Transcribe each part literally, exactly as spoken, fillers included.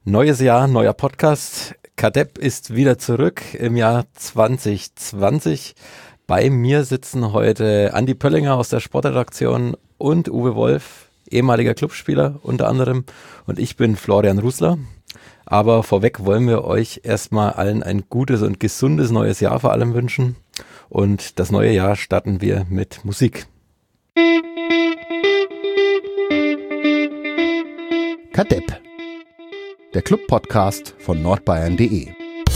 Neues Jahr, neuer Podcast. Kadepp ist wieder zurück im Jahr zwanzig zwanzig. Bei mir sitzen heute Andi Pöllinger aus der Sportredaktion und Uwe Wolf, ehemaliger Clubspieler unter anderem. Und ich bin Florian Rusler. Aber vorweg wollen wir euch erstmal allen ein gutes und gesundes neues Jahr vor allem wünschen. Und das neue Jahr starten wir mit Musik. Kadepp, der Club-Podcast von nordbayern punkt de.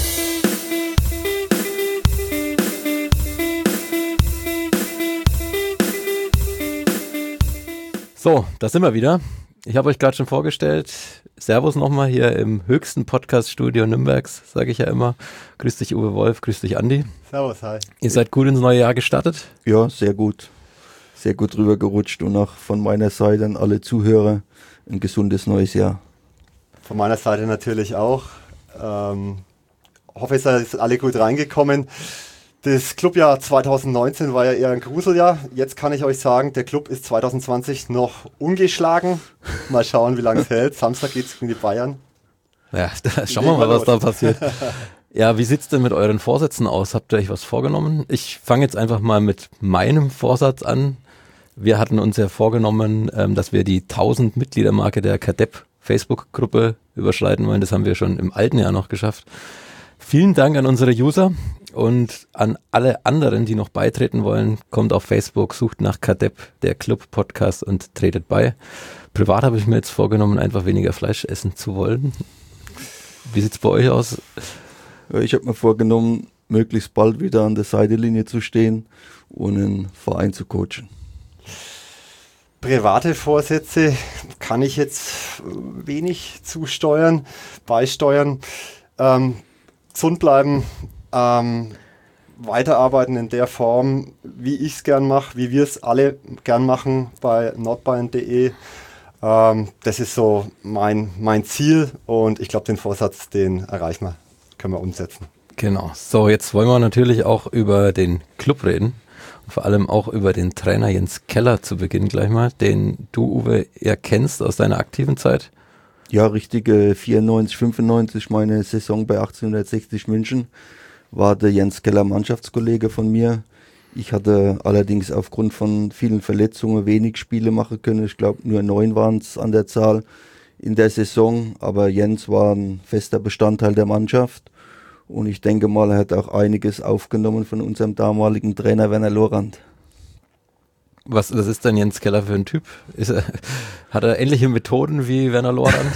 So, da sind wir wieder. Ich habe euch gerade schon vorgestellt. Servus nochmal hier im höchsten Podcast-Studio Nürnbergs, sage ich ja immer. Grüß dich Uwe Wolf, grüß dich Andi. Servus, hi. Ihr seid gut ins neue Jahr gestartet? Ja, sehr gut. Sehr gut drüber gerutscht und auch von meiner Seite an alle Zuhörer ein gesundes neues Jahr. Von meiner Seite natürlich auch. Ähm, hoffe, ihr seid alle gut reingekommen. Das Clubjahr zwanzig neunzehn war ja eher ein Gruseljahr. Jetzt kann ich euch sagen, der Club ist zwanzig zwanzig noch ungeschlagen. Mal schauen, wie lange es hält. Samstag geht es gegen die Bayern. Ja, da schauen wir mal, was da passiert. Ja, wie sieht es denn mit euren Vorsätzen aus? Habt ihr euch was vorgenommen? Ich fange jetzt einfach mal mit meinem Vorsatz an. Wir hatten uns ja vorgenommen, ähm, dass wir die tausend Mitgliedermarke der Kadepp Facebook-Gruppe überschreiten wollen. Das haben wir schon im alten Jahr noch geschafft. Vielen Dank an unsere User und an alle anderen, die noch beitreten wollen. Kommt auf Facebook, sucht nach Kadepp, der Club-Podcast und tretet bei. Privat habe ich mir jetzt vorgenommen, einfach weniger Fleisch essen zu wollen. Wie sieht es bei euch aus? Ja, ich habe mir vorgenommen, möglichst bald wieder an der Seitenlinie zu stehen und einen Verein zu coachen. Private Vorsätze kann ich jetzt wenig zusteuern, beisteuern. Ähm, gesund bleiben, ähm, weiterarbeiten in der Form, wie ich es gern mache, wie wir es alle gern machen bei nordbayern punkt de. Ähm, das ist so mein, mein Ziel und ich glaube, den Vorsatz, den erreichen wir, können wir umsetzen. Genau. So, jetzt wollen wir natürlich auch über den Club reden. Vor allem auch über den Trainer Jens Keller zu Beginn gleich mal, den du, Uwe, eher kennst aus deiner aktiven Zeit. Ja, richtige vierundneunzig, fünfundneunzig, meine Saison bei achtzehnhundertsechzig München, war der Jens Keller Mannschaftskollege von mir. Ich hatte allerdings aufgrund von vielen Verletzungen wenig Spiele machen können. Ich glaube, nur neun waren es an der Zahl in der Saison. Aber Jens war ein fester Bestandteil der Mannschaft. Und ich denke mal, er hat auch einiges aufgenommen von unserem damaligen Trainer Werner Lorand. Was das ist denn Jens Keller für ein Typ? Ist er, hat er ähnliche Methoden wie Werner Lorand?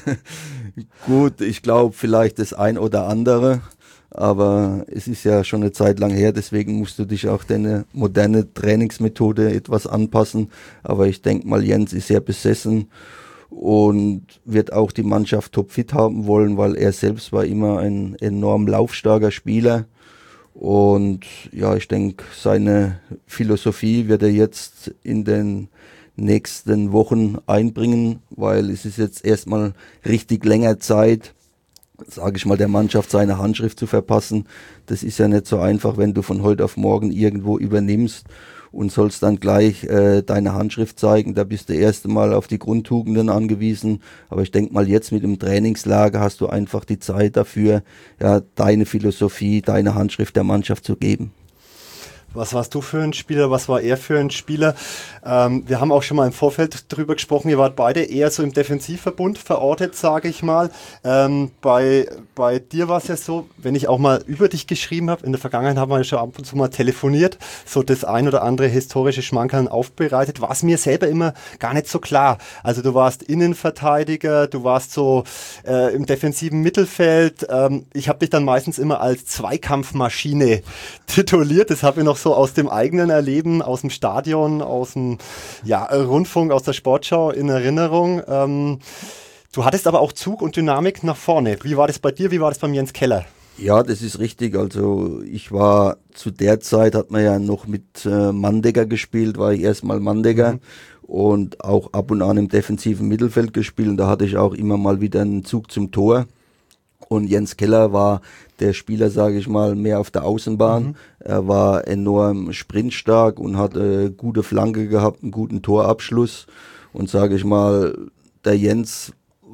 Gut, ich glaube vielleicht das ein oder andere, aber es ist ja schon eine Zeit lang her, deswegen musst du dich auch deine moderne Trainingsmethode etwas anpassen. Aber ich denke mal, Jens ist sehr besessen und wird auch die Mannschaft topfit haben wollen, weil er selbst war immer ein enorm laufstarker Spieler. Und ja, ich denke, seine Philosophie wird er jetzt in den nächsten Wochen einbringen, weil es ist jetzt erstmal richtig länger Zeit, sage ich mal, der Mannschaft seine Handschrift zu verpassen. Das ist ja nicht so einfach, wenn du von heute auf morgen irgendwo übernimmst und sollst dann gleich äh, deine Handschrift zeigen. Da bist du erst einmal auf die Grundtugenden angewiesen. Aber ich denke mal, jetzt mit dem Trainingslager hast du einfach die Zeit dafür, ja, deine Philosophie, deine Handschrift der Mannschaft zu geben. Was warst du für ein Spieler? Was war er für ein Spieler? Ähm, wir haben auch schon mal im Vorfeld drüber gesprochen. Ihr wart beide eher so im Defensivverbund verortet, sage ich mal. Ähm, bei, bei dir war es ja so, wenn ich auch mal über dich geschrieben habe, in der Vergangenheit haben wir ja schon ab und zu mal telefoniert, so das ein oder andere historische Schmankerl aufbereitet, war es mir selber immer gar nicht so klar. Also du warst Innenverteidiger, du warst so äh, im defensiven Mittelfeld. Ähm, ich habe dich dann meistens immer als Zweikampfmaschine tituliert. Das habe ich noch so aus dem eigenen Erleben, aus dem Stadion, aus dem ja, Rundfunk, aus der Sportschau in Erinnerung. Ähm, du hattest aber auch Zug und Dynamik nach vorne. Wie war das bei dir? Wie war das beim Jens Keller? Ja, das ist richtig. Also ich war zu der Zeit, hat man ja noch mit äh, Mandecker gespielt, war ich erstmal Mandecker mhm. und auch ab und an im defensiven Mittelfeld gespielt. Und da hatte ich auch immer mal wieder einen Zug zum Tor. Und Jens Keller war der Spieler, sage ich mal, mehr auf der Außenbahn. Mhm. Er war enorm sprintstark und hat äh, gute Flanke gehabt, einen guten Torabschluss. Und sage ich mal, der Jens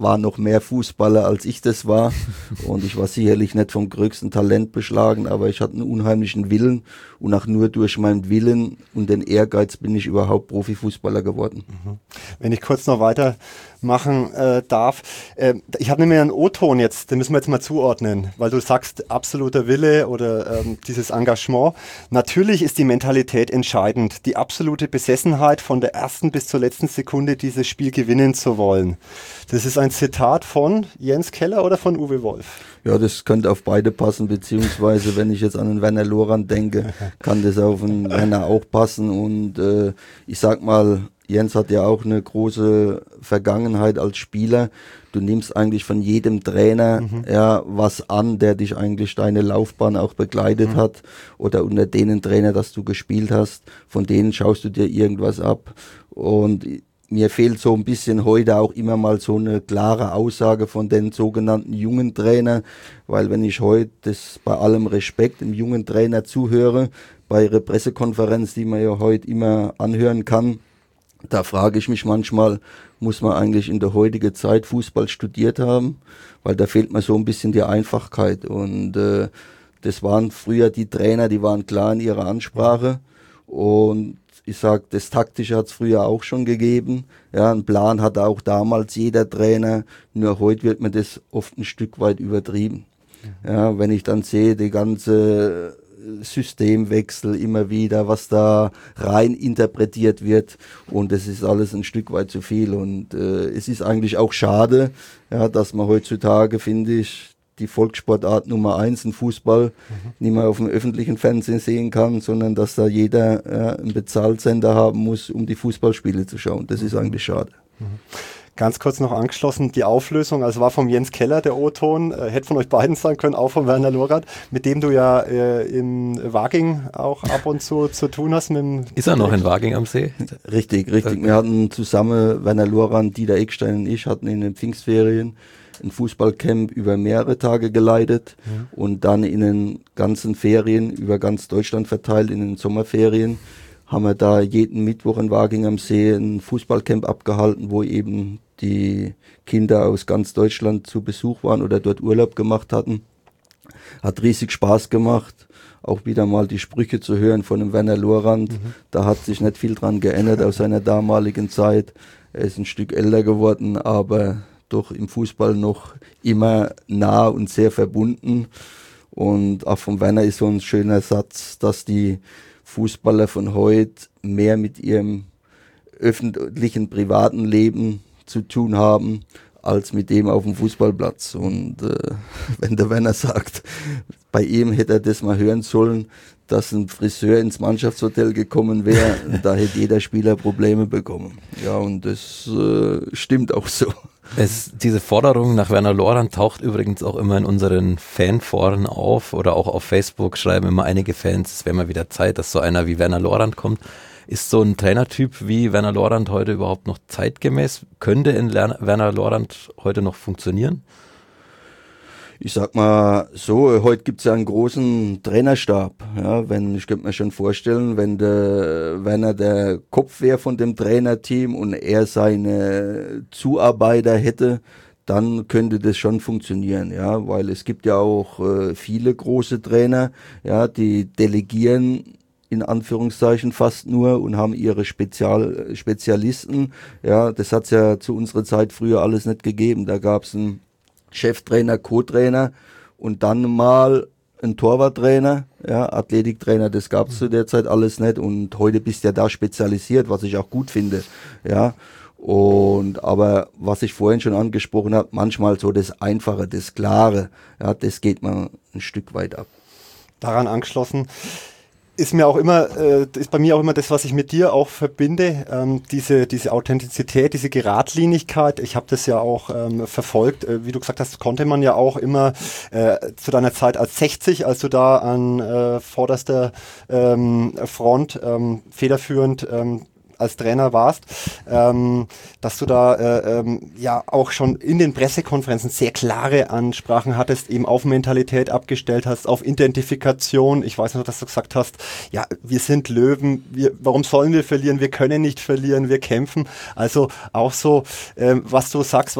war noch mehr Fußballer, als ich das war. Und ich war sicherlich nicht vom größten Talent beschlagen, aber ich hatte einen unheimlichen Willen. Und auch nur durch meinen Willen und den Ehrgeiz bin ich überhaupt Profifußballer geworden. Wenn ich kurz noch weitermachen äh, darf. Äh, ich habe nämlich einen O-Ton jetzt, den müssen wir jetzt mal zuordnen, weil du sagst, absoluter Wille oder ähm, dieses Engagement. Natürlich ist die Mentalität entscheidend. Die absolute Besessenheit, von der ersten bis zur letzten Sekunde dieses Spiel gewinnen zu wollen. Das ist ein Zitat von Jens Keller oder von Uwe Wolf? Ja, das könnte auf beide passen, beziehungsweise wenn ich jetzt an den Werner Lorand denke, kann das auf den Werner auch passen. Und äh, ich sag mal, Jens hat ja auch eine große Vergangenheit als Spieler. Du nimmst eigentlich von jedem Trainer mhm. ja was an, der dich eigentlich deine Laufbahn auch begleitet mhm. hat, oder unter denen Trainer, dass du gespielt hast, von denen schaust du dir irgendwas ab. Und mir fehlt so ein bisschen heute auch immer mal so eine klare Aussage von den sogenannten jungen Trainer, weil wenn ich heute, das bei allem Respekt, dem jungen Trainer zuhöre, bei ihrer Pressekonferenz, die man ja heute immer anhören kann, da frage ich mich manchmal, muss man eigentlich in der heutigen Zeit Fußball studiert haben, weil da fehlt mir so ein bisschen die Einfachkeit. Und äh, das waren früher die Trainer, die waren klar in ihrer Ansprache, und ich sag, das Taktische hat es früher auch schon gegeben. Ja, einen Plan hatte auch damals jeder Trainer, nur heute wird mir das oft ein Stück weit übertrieben. Ja, wenn ich dann sehe, die ganze Systemwechsel immer wieder, was da rein interpretiert wird, und das ist alles ein Stück weit zu viel. Und äh, es ist eigentlich auch schade, ja, dass man heutzutage, finde ich, die Volkssportart Nummer eins, ein Fußball, mhm. nicht mehr auf dem öffentlichen Fernsehen sehen kann, sondern dass da jeder äh, einen Bezahlsender haben muss, um die Fußballspiele zu schauen. Das ist eigentlich schade. Mhm. Ganz kurz noch angeschlossen, die Auflösung, also war vom Jens Keller der O-Ton, äh, hätte von euch beiden sein können, auch von Werner Lorand, mit dem du ja äh, in Waging auch ab und zu zu tun hast. Mit dem ist er noch in Waging am See? Richtig, richtig. Okay. Wir hatten zusammen, Werner Lorand, Dieter Eckstein und ich, hatten in den Pfingstferien ein Fußballcamp über mehrere Tage geleitet, ja. und dann in den ganzen Ferien über ganz Deutschland verteilt, in den Sommerferien, haben wir da jeden Mittwoch in Waging am See ein Fußballcamp abgehalten, wo eben die Kinder aus ganz Deutschland zu Besuch waren oder dort Urlaub gemacht hatten. Hat riesig Spaß gemacht, auch wieder mal die Sprüche zu hören von dem Werner Lorand. Mhm. Da hat sich nicht viel dran geändert aus seiner damaligen Zeit. Er ist ein Stück älter geworden, aber doch im Fußball noch immer nah und sehr verbunden. Und auch von Werner ist so ein schöner Satz, dass die Fußballer von heute mehr mit ihrem öffentlichen, privaten Leben zu tun haben, als mit dem auf dem Fußballplatz. Und äh, wenn der Werner sagt, bei ihm hätte er das mal hören sollen, dass ein Friseur ins Mannschaftshotel gekommen wäre, da hätte jeder Spieler Probleme bekommen. Ja, und das äh, stimmt auch so. Es, diese Forderung nach Werner Lorand taucht übrigens auch immer in unseren Fanforen auf, oder auch auf Facebook schreiben immer einige Fans, es wäre mal wieder Zeit, dass so einer wie Werner Lorand kommt. Ist so ein Trainertyp wie Werner Lorand heute überhaupt noch zeitgemäß? Könnte in Ler- Werner Lorand heute noch funktionieren? Ich sag mal so, heute gibt's ja einen großen Trainerstab. Ja, wenn, ich könnte mir schon vorstellen, wenn der Werner der Kopf wäre von dem Trainerteam und er seine Zuarbeiter hätte, dann könnte das schon funktionieren, ja, weil es gibt ja auch äh, viele große Trainer, ja, die delegieren in Anführungszeichen fast nur und haben ihre Spezial, Spezialisten. Ja, das hat's ja zu unserer Zeit früher alles nicht gegeben. Da gab's einen Cheftrainer, Co-Trainer und dann mal ein Torwarttrainer, ja, Athletiktrainer, das gab's zu der Zeit alles nicht, und heute bist du ja da spezialisiert, was ich auch gut finde, ja. Und aber was ich vorhin schon angesprochen habe, manchmal so das Einfache, das Klare, ja, das geht man ein Stück weit ab. Daran angeschlossen ist mir auch immer, äh, ist bei mir auch immer das, was ich mit dir auch verbinde, ähm, diese, diese Authentizität, diese Geradlinigkeit. Ich habe das ja auch ähm, verfolgt. Äh, wie du gesagt hast, konnte man ja auch immer äh, zu deiner Zeit als sechzig, als du da an äh, vorderster ähm, Front ähm, federführend ähm, als Trainer warst, ähm, dass du da äh, ähm, ja auch schon in den Pressekonferenzen sehr klare Ansprachen hattest, eben auf Mentalität abgestellt hast, auf Identifikation. Ich weiß noch, dass du gesagt hast, ja, wir sind Löwen, wir, warum sollen wir verlieren? Wir können nicht verlieren, wir kämpfen. Also auch so, ähm, was du sagst, was du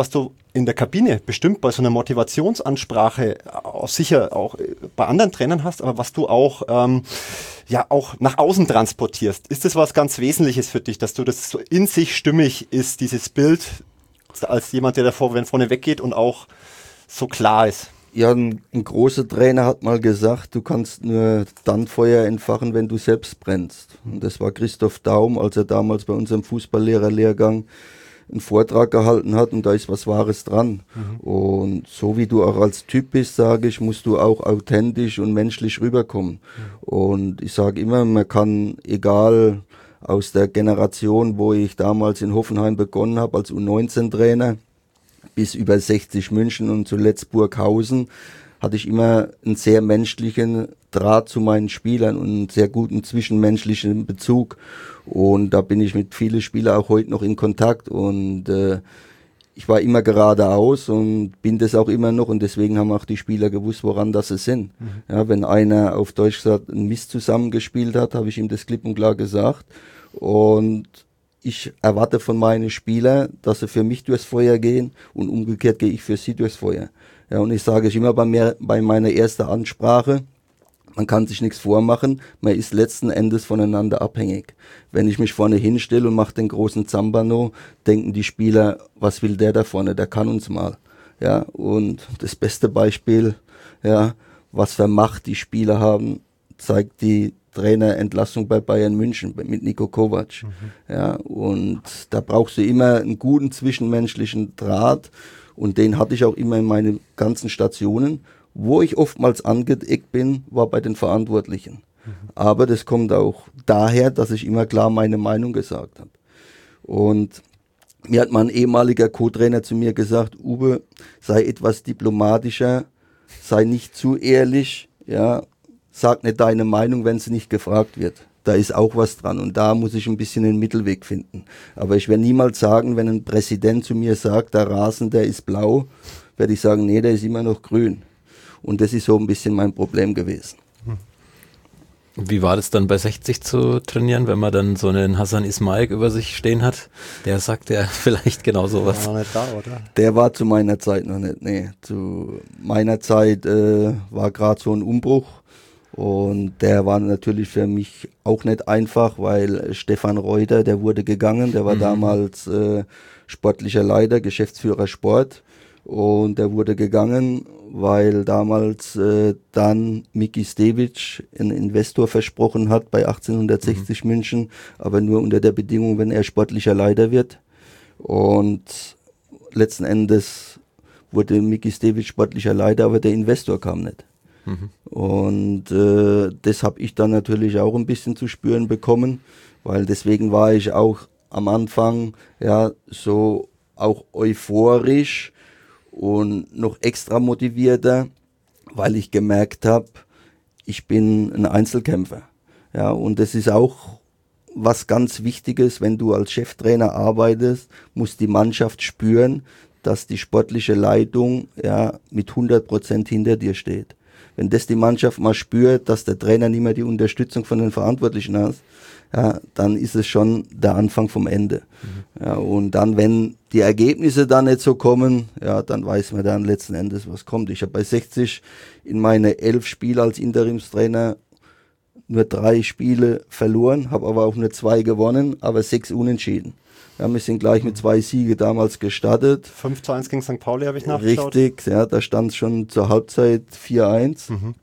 in der Kabine bestimmt bei so einer Motivationsansprache auch sicher auch bei anderen Trainern hast, aber was du auch ähm, ja auch nach außen transportierst. Ist das was ganz Wesentliches für dich, dass du das so in sich stimmig ist, dieses Bild als jemand, der da vorne weggeht und auch so klar ist? Ja, ein, ein großer Trainer hat mal gesagt, du kannst nur dann Feuer entfachen, wenn du selbst brennst. Und das war Christoph Daum, als er damals bei unserem Fußballlehrerlehrgang einen Vortrag gehalten hat, und da ist was Wahres dran. Mhm. Und so wie du auch als Typ bist, sage ich, musst du auch authentisch und menschlich rüberkommen. Mhm. Und ich sage immer, man kann, egal aus der Generation, wo ich damals in Hoffenheim begonnen habe, als U neunzehn Trainer, bis über sechzig München und zuletzt Burghausen, hatte ich immer einen sehr menschlichen Draht zu meinen Spielern und einen sehr guten zwischenmenschlichen Bezug. Und da bin ich mit vielen Spielern auch heute noch in Kontakt. Und äh, ich war immer geradeaus und bin das auch immer noch. Und deswegen haben auch die Spieler gewusst, woran das sie sind. Mhm. Ja, wenn einer auf Deutsch gesagt einen Mist zusammengespielt hat, habe ich ihm das klipp und klar gesagt. Und ich erwarte von meinen Spielern, dass sie für mich durchs Feuer gehen, und umgekehrt gehe ich für sie durchs Feuer. Ja, und ich sage es immer bei mir, bei meiner ersten Ansprache, man kann sich nichts vormachen, man ist letzten Endes voneinander abhängig. Wenn ich mich vorne hinstelle und mache den großen Zambano, denken die Spieler, was will der da vorne, der kann uns mal. Ja, und das beste Beispiel, ja, was für Macht die Spieler haben, zeigt die Trainerentlassung bei Bayern München mit Niko Kovac. Mhm. Ja, und da brauchst du immer einen guten zwischenmenschlichen Draht, und den hatte ich auch immer in meinen ganzen Stationen. Wo ich oftmals angeeckt bin, war bei den Verantwortlichen. Mhm. Aber das kommt auch daher, dass ich immer klar meine Meinung gesagt habe. Und mir hat mal ein ehemaliger Co-Trainer zu mir gesagt, Uwe, sei etwas diplomatischer, sei nicht zu ehrlich, ja, sag nicht deine Meinung, wenn sie nicht gefragt wird. Da ist auch was dran, und da muss ich ein bisschen den Mittelweg finden. Aber ich werde niemals sagen, wenn ein Präsident zu mir sagt, der Rasen, der ist blau, werde ich sagen, nee, der ist immer noch grün. Und das ist so ein bisschen mein Problem gewesen. Wie war das dann bei sechzig zu trainieren, wenn man dann so einen Hassan Ismail über sich stehen hat? Der sagt ja vielleicht genau sowas. Der war nicht da, oder? Der war zu meiner Zeit noch nicht, nee. Zu meiner Zeit äh, war gerade so ein Umbruch. Und der war natürlich für mich auch nicht einfach, weil Stefan Reuter, der wurde gegangen, der war mhm. damals äh, sportlicher Leiter, Geschäftsführer Sport, und der wurde gegangen, weil damals äh, dann Miki Stevic einen Investor versprochen hat bei achtzehnhundertsechzig mhm. München, aber nur unter der Bedingung, wenn er sportlicher Leiter wird. Und letzten Endes wurde Miki Stevic sportlicher Leiter, aber der Investor kam nicht. Mhm. Und äh, das habe ich dann natürlich auch ein bisschen zu spüren bekommen, weil deswegen war ich auch am Anfang ja so auch euphorisch und noch extra motivierter, weil ich gemerkt habe, ich bin ein Einzelkämpfer. Ja, und das ist auch was ganz Wichtiges, wenn du als Cheftrainer arbeitest, muss die Mannschaft spüren, dass die sportliche Leitung ja mit hundert Prozent hinter dir steht. Wenn das die Mannschaft mal spürt, dass der Trainer nicht mehr die Unterstützung von den Verantwortlichen hat, ja, dann ist es schon der Anfang vom Ende. Mhm. Ja, und dann, wenn die Ergebnisse dann nicht so kommen, ja, dann weiß man dann letzten Endes, was kommt. Ich habe bei sechzig in meine elf Spiele als Interimstrainer nur drei Spiele verloren, habe aber auch nur zwei gewonnen, aber sechs unentschieden. Ja, wir sind gleich mit zwei Siege damals gestartet. fünf zu eins gegen Sankt Pauli habe ich nachgeschaut. Richtig, ja, da stand es schon zur Halbzeit vier eins. Mhm.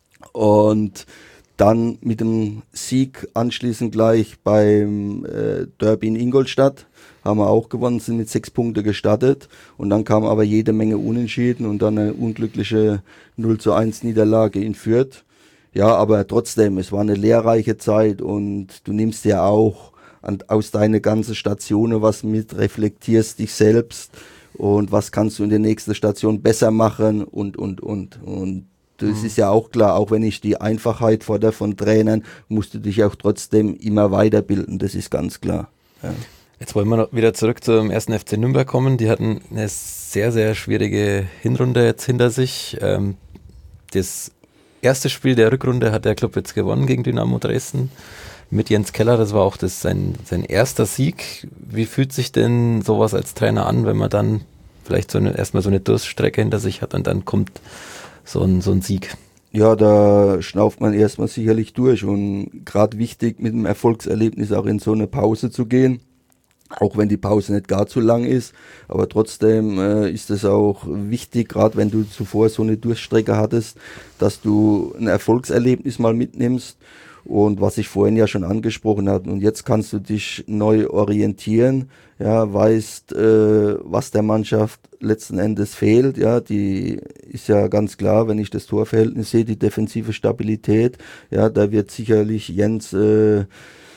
Und dann mit dem Sieg anschließend gleich beim äh, Derby in Ingolstadt haben wir auch gewonnen, sind mit sechs Punkte gestartet. Und dann kam aber jede Menge Unentschieden und dann eine unglückliche null zu eins Niederlage in Fürth. Ja, aber trotzdem, es war eine lehrreiche Zeit, und du nimmst ja auch an, aus deiner ganzen Stationen was mit, reflektierst dich selbst und was kannst du in der nächsten Station besser machen und, und, und. Und das mhm. ist ja auch klar, auch wenn ich die Einfachheit fordere von Trainern, musst du dich auch trotzdem immer weiterbilden, das ist ganz klar. Ja. Jetzt wollen wir noch wieder zurück zum ersten F C Nürnberg kommen. Die hatten eine sehr, sehr schwierige Hinrunde jetzt hinter sich. Ähm, das erste Spiel der Rückrunde hat der Club jetzt gewonnen gegen Dynamo Dresden mit Jens Keller. Das war auch das, sein, sein erster Sieg. Wie fühlt sich denn sowas als Trainer an, wenn man dann vielleicht so eine, erstmal so eine Durststrecke hinter sich hat und dann kommt so ein, so ein Sieg. Ja, da schnauft man erstmal sicherlich durch und gerade wichtig, mit dem Erfolgserlebnis auch in so eine Pause zu gehen, auch wenn die Pause nicht gar zu lang ist, aber trotzdem äh, ist es auch wichtig, gerade wenn du zuvor so eine Durchstrecke hattest, dass du ein Erfolgserlebnis mal mitnimmst. Und was ich vorhin ja schon angesprochen habe, und jetzt kannst du dich neu orientieren, ja, weißt, äh, was der Mannschaft letzten Endes fehlt, ja, die ist ja ganz klar, wenn ich das Torverhältnis sehe, die defensive Stabilität, ja, da wird sicherlich Jens äh,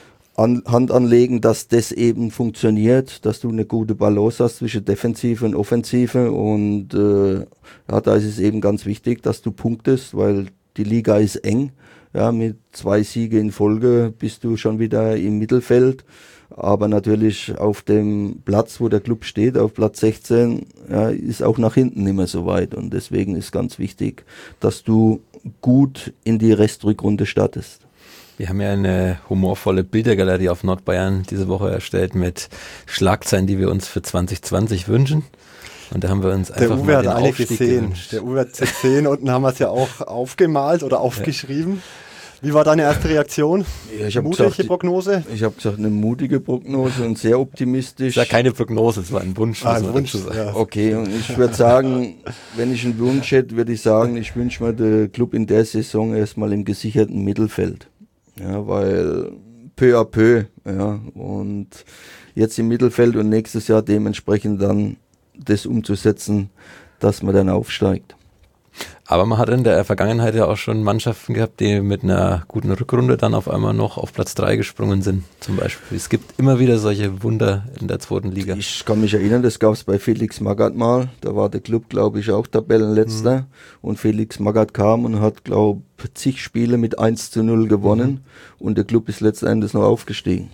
an, Hand anlegen, dass das eben funktioniert, dass du eine gute Balance hast zwischen Defensive und Offensive und äh, ja, da ist es eben ganz wichtig, dass du punktest, weil die Liga ist eng. Ja, mit zwei Siege in Folge bist du schon wieder im Mittelfeld, aber natürlich auf dem Platz, wo der Club steht, auf Platz sechzehn, ja, ist auch nach hinten nicht mehr so weit und deswegen ist ganz wichtig, dass du gut in die Restrückrunde startest. Wir haben ja eine humorvolle Bildergalerie auf Nordbayern diese Woche erstellt mit Schlagzeilen, die wir uns für zwanzig zwanzig wünschen. Und da haben wir uns einfach der Uwe mal hat den eine Aufstieg gesehen. gewünscht. Der Uwe hat sie gesehen, unten haben wir es ja auch aufgemalt oder aufgeschrieben. Ja. Wie war deine erste Reaktion? Ja, ich hab mutige gesagt, Prognose? Ich habe gesagt, eine mutige Prognose und sehr optimistisch. Das war keine Prognose, es war ein Wunsch. Ah, ein Wunsch, ja. Okay, und ich würde sagen, wenn ich einen Wunsch hätte, würde ich sagen, ich wünsche mir den Club in der Saison erstmal im gesicherten Mittelfeld. Ja, weil peu à peu, ja, und jetzt im Mittelfeld und nächstes Jahr dementsprechend dann das umzusetzen, dass man dann aufsteigt. Aber man hat in der Vergangenheit ja auch schon Mannschaften gehabt, die mit einer guten Rückrunde dann auf einmal noch auf Platz drei gesprungen sind, zum Beispiel. Es gibt immer wieder solche Wunder in der zweiten Liga. Ich kann mich erinnern, das gab es bei Felix Magath mal. Da war der Club, glaube ich, auch Tabellenletzter. Mhm. Und Felix Magath kam und hat, glaube ich, zig Spiele mit eins zu null gewonnen. Mhm. Und der Club ist letzten Endes noch aufgestiegen.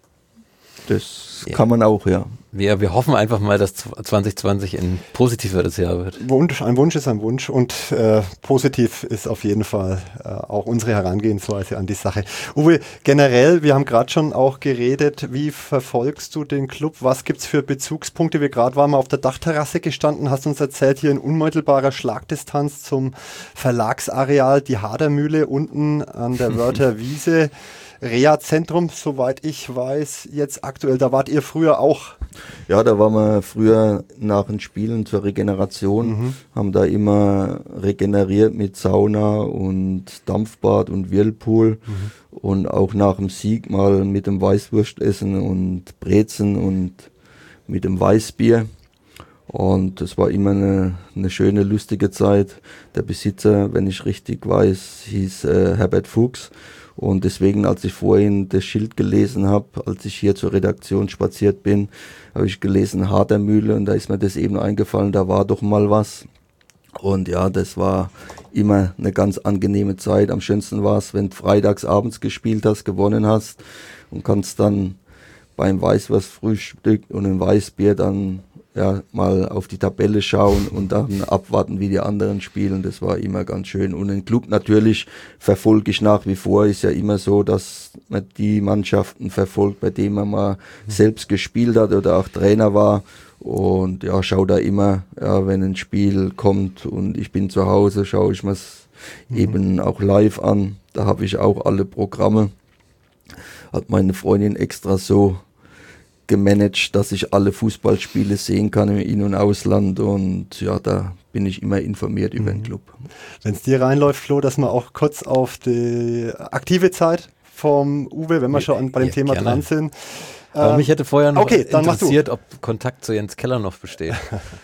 Das ja. kann man auch, ja. Wir, wir hoffen einfach mal, dass zwanzig zwanzig ein positiveres Jahr wird. Wunsch, ein Wunsch ist ein Wunsch und äh, positiv ist auf jeden Fall äh, auch unsere Herangehensweise an die Sache. Uwe, generell, wir haben gerade schon auch geredet, wie verfolgst du den Club? Was gibt es für Bezugspunkte? Wir gerade waren mal auf der Dachterrasse gestanden, hast uns erzählt, hier in unmittelbarer Schlagdistanz zum Verlagsareal, die Hadermühle unten an der Wörther Wiese. Reha-Zentrum, soweit ich weiß, jetzt aktuell, da wart ihr früher auch. Ja, da waren wir früher nach den Spielen zur Regeneration, mhm. haben da immer regeneriert mit Sauna und Dampfbad und Whirlpool mhm. und auch nach dem Sieg mal mit dem Weißwurstessen und Brezen und mit dem Weißbier. Und es war immer eine, eine schöne, lustige Zeit. Der Besitzer, wenn ich richtig weiß, hieß äh, Herbert Fuchs. Und deswegen, als ich vorhin das Schild gelesen habe, als ich hier zur Redaktion spaziert bin, habe ich gelesen Hadermühle und da ist mir das eben eingefallen, da war doch mal was. Und ja, das war immer eine ganz angenehme Zeit. Am schönsten war es, wenn du freitags abends gespielt hast, gewonnen hast und kannst dann beim Weißwurstfrühstück und einem Weißbier dann ja mal auf die Tabelle schauen und dann abwarten, wie die anderen spielen. Das war immer ganz schön. Und den Club natürlich verfolge ich nach wie vor. Ist ja immer so, dass man die Mannschaften verfolgt, bei denen man mal mhm. selbst gespielt hat oder auch Trainer war. Und ja, schau da immer, ja, wenn ein Spiel kommt und ich bin zu Hause, schaue ich mir es mhm. eben auch live an. Da habe ich auch alle Programme. Hat meine Freundin extra so gemanagt, dass ich alle Fußballspiele sehen kann im In- und Ausland und ja, da bin ich immer informiert über den Club. Wenn es dir reinläuft, Flo, dass wir auch kurz auf die aktive Zeit vom Uwe, wenn wir schon an, bei dem ja, Thema gerne. dran sind. Aber ähm, mich hätte vorher noch okay, interessiert, ob Kontakt zu Jens Keller noch besteht.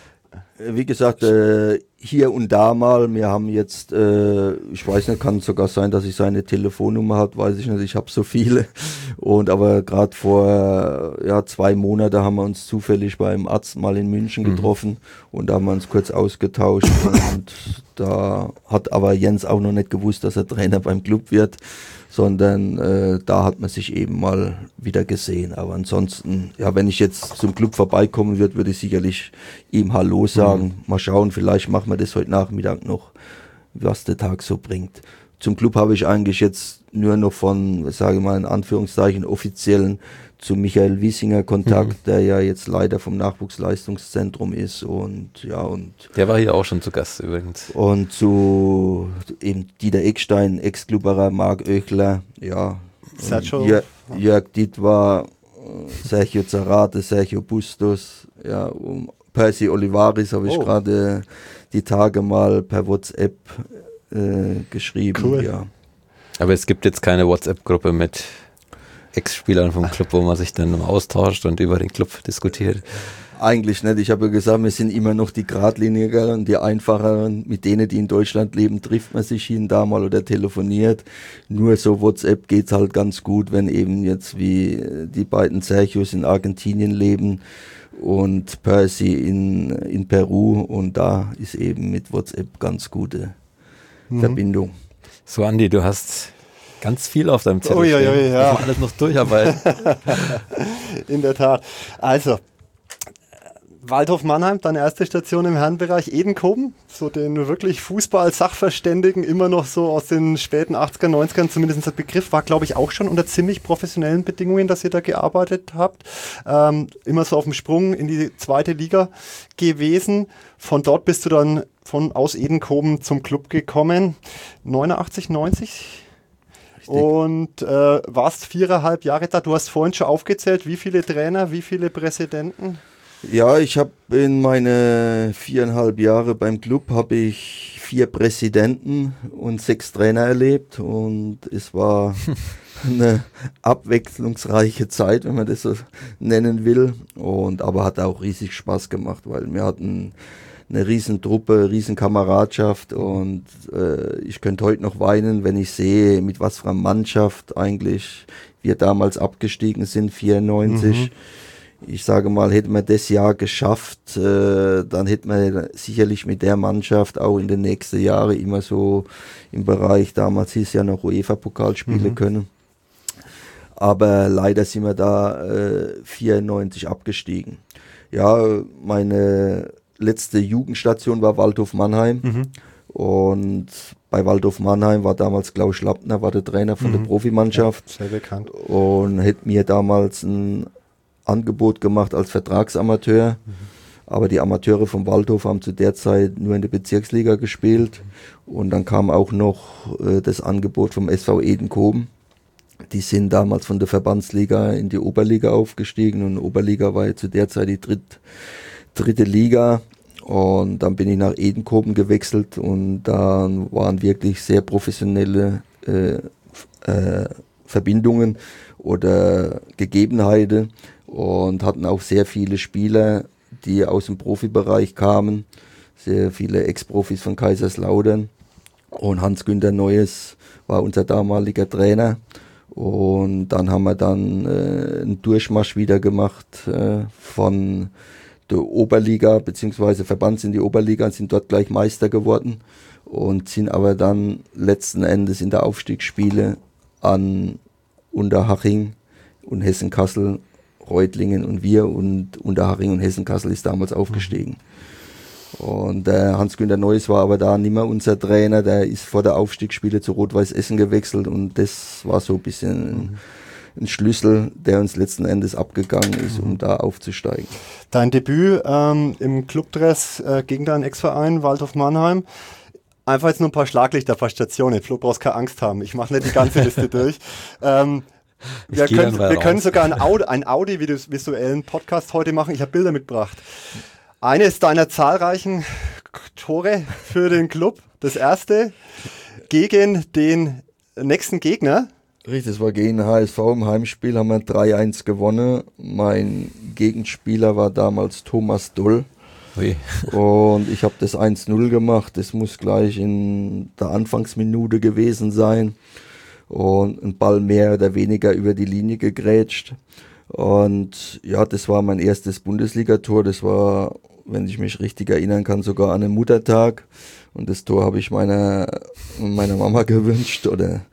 Wie gesagt, äh, hier und da mal, wir haben jetzt, äh, ich weiß nicht, kann sogar sein, dass ich seine Telefonnummer hat, weiß ich nicht, ich habe so viele. Und aber gerade vor ja, zwei Monaten haben wir uns zufällig beim Arzt mal in München getroffen mhm. und da haben wir uns kurz ausgetauscht und da hat aber Jens auch noch nicht gewusst, dass er Trainer beim Club wird, sondern äh, da hat man sich eben mal wieder gesehen. Aber ansonsten, ja, wenn ich jetzt zum Club vorbeikommen würde, würde ich sicherlich ihm Hallo sagen. Mhm. Mal schauen, vielleicht machen wir das heute Nachmittag noch, was der Tag so bringt. zum Club habe ich eigentlich jetzt nur noch von, sage ich mal in Anführungszeichen, offiziellen zu Michael Wiesinger Kontakt, mhm. der ja jetzt Leiter vom Nachwuchsleistungszentrum ist und ja und der war hier auch schon zu Gast übrigens. Und zu eben Dieter Eckstein, Ex-Klubberer, Marc Oechler, ja, Jörg, Jörg Dietwar, Sergio Zarate, Sergio Bustos, ja, um Percy Olivaris habe ich oh. gerade die Tage mal per WhatsApp äh, geschrieben. Cool. Ja. Aber es gibt jetzt keine WhatsApp-Gruppe mit Ex-Spielern vom Club, wo man sich dann austauscht und über den Club diskutiert. Eigentlich nicht. Ich habe ja gesagt, wir sind immer noch die geradlinigeren, die einfacheren. Mit denen, die in Deutschland leben, trifft man sich hin da mal oder telefoniert. Nur so WhatsApp geht's halt ganz gut, wenn eben jetzt wie die beiden Sergios in Argentinien leben und Percy in, in Peru. Und da ist eben mit WhatsApp ganz gute mhm. Verbindung. So, Andi, du hast ganz viel auf deinem Zettel oh, ja, ja, ja. Ich muss alles noch durcharbeiten. In der Tat. Also, Waldhof Mannheim, deine erste Station im Herrenbereich, Edenkoben, so den wirklich Fußball-Sachverständigen, immer noch so aus den späten achtziger, neunzigern, zumindest der Begriff, war glaube ich auch schon unter ziemlich professionellen Bedingungen, dass ihr da gearbeitet habt. Ähm, immer so auf dem Sprung in die zweite Liga gewesen. Von dort bist du dann von aus Edenkoben zum Club gekommen, neunundachtzig, neunzig? Und äh, warst viereinhalb Jahre da. Du hast vorhin schon aufgezählt, wie viele Trainer, wie viele Präsidenten? Ja, ich habe in meine viereinhalb Jahre beim Club habe ich vier Präsidenten und sechs Trainer erlebt und es war eine abwechslungsreiche Zeit, wenn man das so nennen will. Und aber hat auch riesig Spaß gemacht, weil wir hatten eine riesen Truppe, riesen Kameradschaft und äh, ich könnte heute noch weinen, wenn ich sehe, mit was für einer Mannschaft eigentlich wir damals abgestiegen sind, vierundneunzig. Mhm. Ich sage mal, hätten wir das Jahr geschafft, äh, dann hätten wir sicherlich mit der Mannschaft auch in den nächsten Jahren immer so im Bereich, damals hieß ja noch UEFA-Pokal spielen mhm. können. Aber leider sind wir da äh, vierundneunzig abgestiegen. Ja, meine letzte Jugendstation war Waldhof Mannheim. Mhm. Und bei Waldhof Mannheim war damals Klaus Schlappner, war der Trainer von mhm. der Profimannschaft. Ja, sehr bekannt. Und hätte mir damals ein Angebot gemacht als Vertragsamateur. Mhm. Aber die Amateure vom Waldhof haben zu der Zeit nur in der Bezirksliga gespielt. Mhm. Und dann kam auch noch äh, das Angebot vom S V Edenkoben. Die sind damals von der Verbandsliga in die Oberliga aufgestiegen. Und Oberliga war ja zu der Zeit die dritt, dritte Liga. Und dann bin ich nach Edenkoben gewechselt. Und dann waren wirklich sehr professionelle äh, äh, Verbindungen oder Gegebenheiten. Und hatten auch sehr viele Spieler, die aus dem Profibereich kamen, sehr viele Ex-Profis von Kaiserslautern. Und Hans-Günther Neues war unser damaliger Trainer. Und dann haben wir dann äh, einen Durchmarsch wieder gemacht äh, von der Oberliga, beziehungsweise Verbands in die Oberliga und sind dort gleich Meister geworden. Und sind aber dann letzten Endes in der Aufstiegsspiele an Unterhaching und Hessen-Kassel, Reutlingen und wir und Unterhaching und Hessen-Kassel ist damals aufgestiegen. Und äh, Hans-Günther Neuss war aber da nicht mehr unser Trainer, der ist vor der Aufstiegsspiele zu Rot-Weiß Essen gewechselt und das war so ein bisschen ein, ein Schlüssel, der uns letzten Endes abgegangen ist, um da aufzusteigen. Dein Debüt ähm, im Clubdress äh, gegen deinen Ex-Verein Waldhof Mannheim. Einfach jetzt nur ein paar Schlaglichter, ein paar Stationen. Flo, brauchst keine Angst haben. Ich mache nicht die ganze Liste durch. Ähm, wir können, wir können sogar einen Audi, ein audiovisuellen Podcast heute machen. Ich habe Bilder mitgebracht. Eines deiner zahlreichen Tore für den Club. Das erste gegen den nächsten Gegner. Richtig, das war gegen H S V im Heimspiel, haben wir drei eins gewonnen. Mein Gegenspieler war damals Thomas Doll. Ui. Und ich habe das eins null gemacht. Das muss gleich in der Anfangsminute gewesen sein. Und ein Ball mehr oder weniger über die Linie gegrätscht. Und ja, das war mein erstes Bundesligator. Das war, wenn ich mich richtig erinnern kann, sogar an einem Muttertag. Und das Tor habe ich meiner, meiner Mama gewünscht oder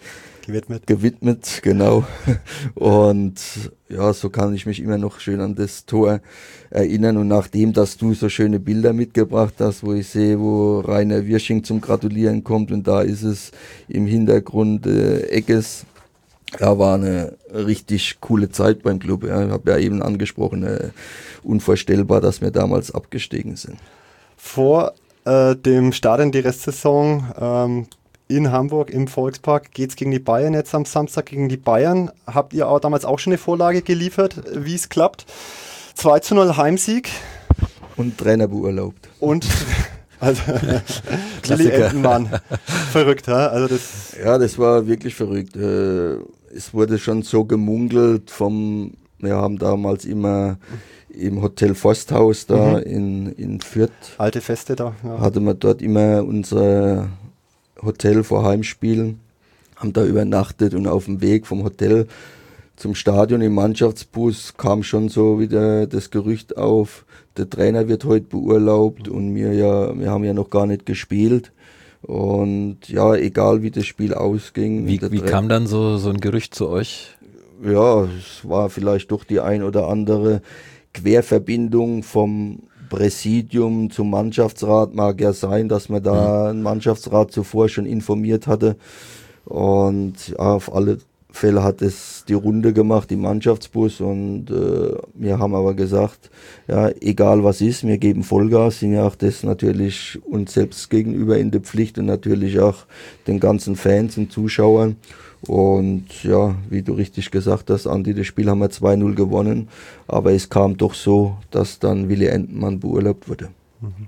gewidmet. gewidmet, genau. Und ja, so kann ich mich immer noch schön an das Tor erinnern. Und nachdem, dass du so schöne Bilder mitgebracht hast, wo ich sehe, wo Rainer Wirsching zum Gratulieren kommt und da ist es im Hintergrund äh, Egges. Ja, war eine richtig coole Zeit beim Club. Ja. Ich habe ja eben angesprochen, äh, unvorstellbar, dass wir damals abgestiegen sind. Vor äh, dem Start in die Restsaison ähm, in Hamburg im Volkspark geht es gegen die Bayern jetzt am Samstag gegen die Bayern. Habt ihr auch damals auch schon eine Vorlage geliefert, wie es klappt? zwei zu null Heimsieg. Und Trainer beurlaubt. Und also Willi Entenmann. Verrückt, ha? Also das ja, das war wirklich verrückt. Äh, es wurde schon so gemungelt vom, wir haben damals immer im Hotel Forsthaus da mhm. in, in Fürth. Alte Feste da. Ja. Hatte man dort immer unser Hotel vor Heimspielen, haben da übernachtet und auf dem Weg vom Hotel zum Stadion im Mannschaftsbus kam schon so wieder das Gerücht auf, der Trainer wird heute beurlaubt und wir ja, wir haben ja noch gar nicht gespielt. Und ja, egal wie das Spiel ausging. Wie, wie kam dann so, so ein Gerücht zu euch? Ja, es war vielleicht doch die ein oder andere Querverbindung vom Präsidium zum Mannschaftsrat. Mag ja sein, dass man da einen Mannschaftsrat zuvor schon informiert hatte. Und ja, auf alle Fälle hat es die Runde gemacht im Mannschaftsbus und äh, wir haben aber gesagt, ja, egal was ist, wir geben Vollgas, sind ja auch das natürlich uns selbst gegenüber in der Pflicht und natürlich auch den ganzen Fans und Zuschauern. Und ja, wie du richtig gesagt hast, Andi, das Spiel haben wir zwei null gewonnen, aber es kam doch so, dass dann Willi Entenmann beurlaubt wurde. Mhm.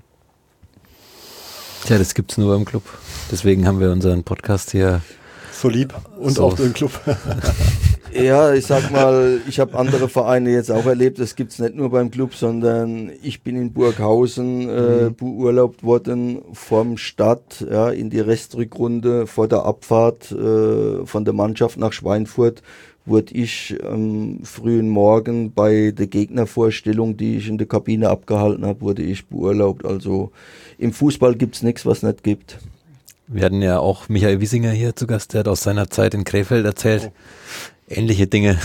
Tja, das gibt's nur beim Club. Deswegen haben wir unseren Podcast hier so lieb und so. Auch den Club. Ja, ich sag mal, ich habe andere Vereine jetzt auch erlebt, das gibt's nicht nur beim Club, sondern ich bin in Burghausen äh, beurlaubt worden vom Start, ja, in die Restrückrunde vor der Abfahrt äh, von der Mannschaft nach Schweinfurt wurde ich am frühen Morgen bei der Gegnervorstellung, die ich in der Kabine abgehalten habe, wurde ich beurlaubt. Also im Fußball gibt's nichts, was nicht gibt. Wir hatten ja auch Michael Wiesinger hier zu Gast, der hat aus seiner Zeit in Krefeld erzählt. Oh. Ähnliche Dinge.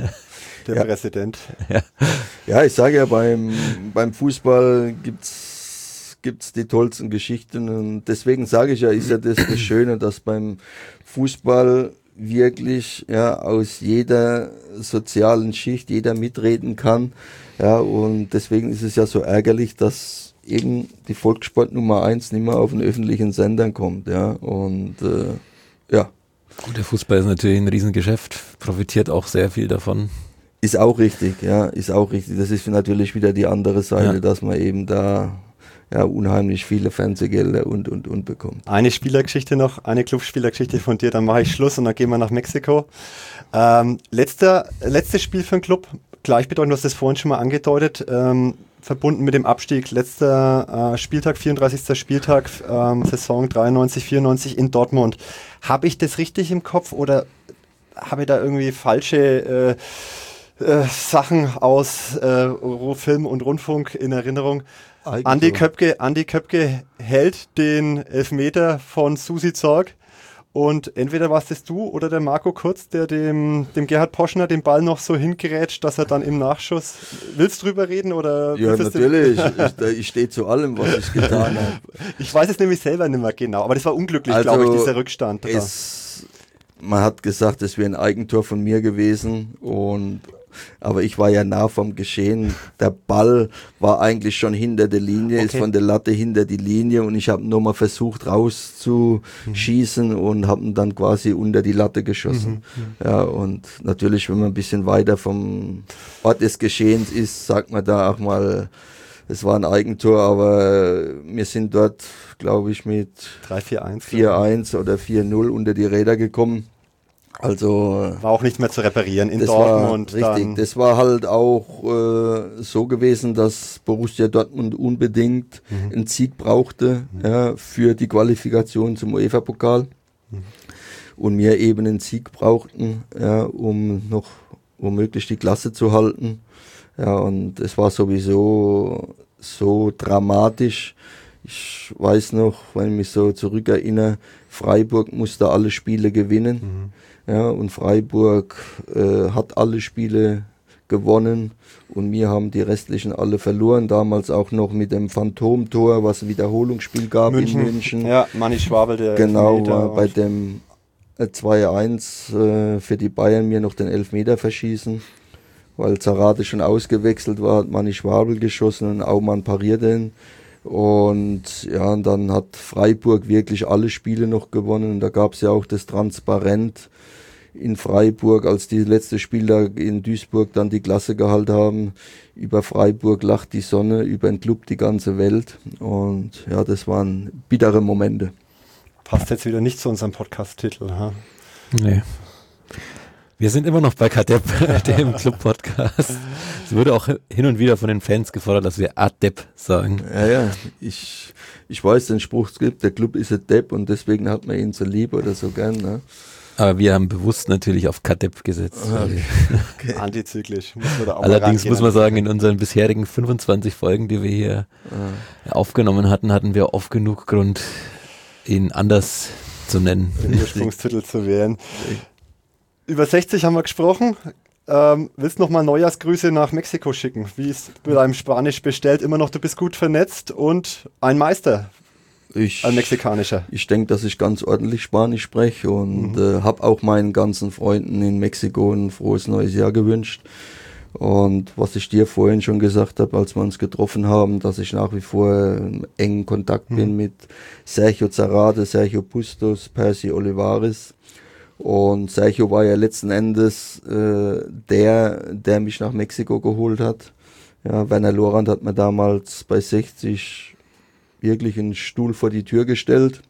Der ja. Präsident. Ja. Ja, ich sage ja, beim, beim Fußball gibt's, gibt's die tollsten Geschichten und deswegen sage ich ja, ist ja das, das Schöne, dass beim Fußball wirklich ja aus jeder sozialen Schicht jeder mitreden kann. Ja, und deswegen ist es ja so ärgerlich, dass eben die Volkssport Nummer eins nicht mehr auf den öffentlichen Sendern kommt, ja, und äh, ja. Gut, der Fußball ist natürlich ein Riesengeschäft, profitiert auch sehr viel davon. Ist auch richtig, ja, ist auch richtig. Das ist natürlich wieder die andere Seite, ja. Dass man eben da ja unheimlich viele Fernsehgelder und, und, und bekommt. Eine Spielergeschichte noch, eine Clubspielergeschichte von dir, dann mache ich Schluss und dann gehen wir nach Mexiko. Ähm, letzter, letztes Spiel für den Club, gleichbedeutend, du hast das vorhin schon mal angedeutet, ähm, verbunden mit dem Abstieg, letzter äh, Spieltag, vierunddreißigster Spieltag, ähm, Saison dreiundneunzig, vierundneunzig in Dortmund. Habe ich das richtig im Kopf oder habe ich da irgendwie falsche äh, äh, Sachen aus äh, Film und Rundfunk in Erinnerung? Andi Köpke, Andi Köpke hält den Elfmeter von Susi Zorg. Und entweder warst es du oder der Marco Kurz, der dem, dem Gerhard Poschner den Ball noch so hingerätscht, dass er dann im Nachschuss... Willst du drüber reden? Oder ja, natürlich. ich ich stehe zu allem, was ich getan habe. Ich weiß es nämlich selber nicht mehr genau, aber das war unglücklich, also, glaube ich, dieser Rückstand. Es, man hat gesagt, es wäre ein Eigentor von mir gewesen und... Aber ich war ja nah vom Geschehen. Der Ball war eigentlich schon hinter der Linie, okay. Ist von der Latte hinter die Linie und ich habe nur mal versucht rauszuschießen mhm. und habe ihn dann quasi unter die Latte geschossen. Mhm. Ja, und natürlich, wenn man ein bisschen weiter vom Ort des Geschehens ist, sagt man da auch mal, es war ein Eigentor, aber wir sind dort, glaube ich, mit drei vier eins vier eins oder vier null unter die Räder gekommen. Also war auch nicht mehr zu reparieren in Dortmund. War richtig, das war halt auch äh, so gewesen, dass Borussia Dortmund unbedingt mhm. einen Sieg brauchte mhm. ja, für die Qualifikation zum UEFA-Pokal mhm. und wir eben einen Sieg brauchten, ja, um noch womöglich die Klasse zu halten. Ja, und es war sowieso so dramatisch. Ich weiß noch, wenn ich mich so zurückerinnere, Freiburg musste alle Spiele gewinnen. Mhm. Ja, und Freiburg äh, hat alle Spiele gewonnen und wir haben die restlichen alle verloren. Damals auch noch mit dem Phantomtor, was ein Wiederholungsspiel gab München. in München. Ja, Manni Schwabel, der Genau, war bei dem zwei eins äh, für die Bayern mir noch den Elfmeter verschießen, weil Zarate schon ausgewechselt war, hat Manni Schwabel geschossen und Aumann parierte ihn. Und ja, und dann hat Freiburg wirklich alle Spiele noch gewonnen und da gab es ja auch das Transparent in Freiburg, als die letzte Spieler in Duisburg dann die Klasse gehalten haben. Über Freiburg lacht die Sonne, über den Club die ganze Welt. Und ja, das waren bittere Momente. Passt jetzt wieder nicht zu unserem Podcast-Titel. Ha? Nee. Wir sind immer noch bei Kadepp, dem Club-Podcast. Es wurde auch hin und wieder von den Fans gefordert, dass wir Adepp sagen. Ja, ja, ich, ich weiß, den Spruch es gibt, der Club ist ein Depp und deswegen hat man ihn so lieb oder so gern, ne? Aber wir haben bewusst natürlich auf Kadepp gesetzt. Okay. Okay. Antizyklisch. Muss man da auch Allerdings muss man sagen, in unseren bisherigen fünfundzwanzig Folgen, die wir hier ah. aufgenommen hatten, hatten wir oft genug Grund, ihn anders zu nennen. Den Ursprungstitel zu wählen. Über sechzig haben wir gesprochen. Ähm, willst du nochmal Neujahrsgrüße nach Mexiko schicken? Wie ist mit deinem Spanisch bestellt? Immer noch, du bist gut vernetzt und ein Meister. Ich, ein mexikanischer. Ich denke, dass ich ganz ordentlich Spanisch spreche und mhm. äh, habe auch meinen ganzen Freunden in Mexiko ein frohes neues Jahr gewünscht. Und was ich dir vorhin schon gesagt habe, als wir uns getroffen haben, dass ich nach wie vor in engen Kontakt mhm. bin mit Sergio Zarate, Sergio Bustos, Percy Olivares. Und Sergio war ja letzten Endes äh, der, der mich nach Mexiko geholt hat. Ja, Werner Lorand hat mir damals bei sechzig wirklich einen Stuhl vor die Tür gestellt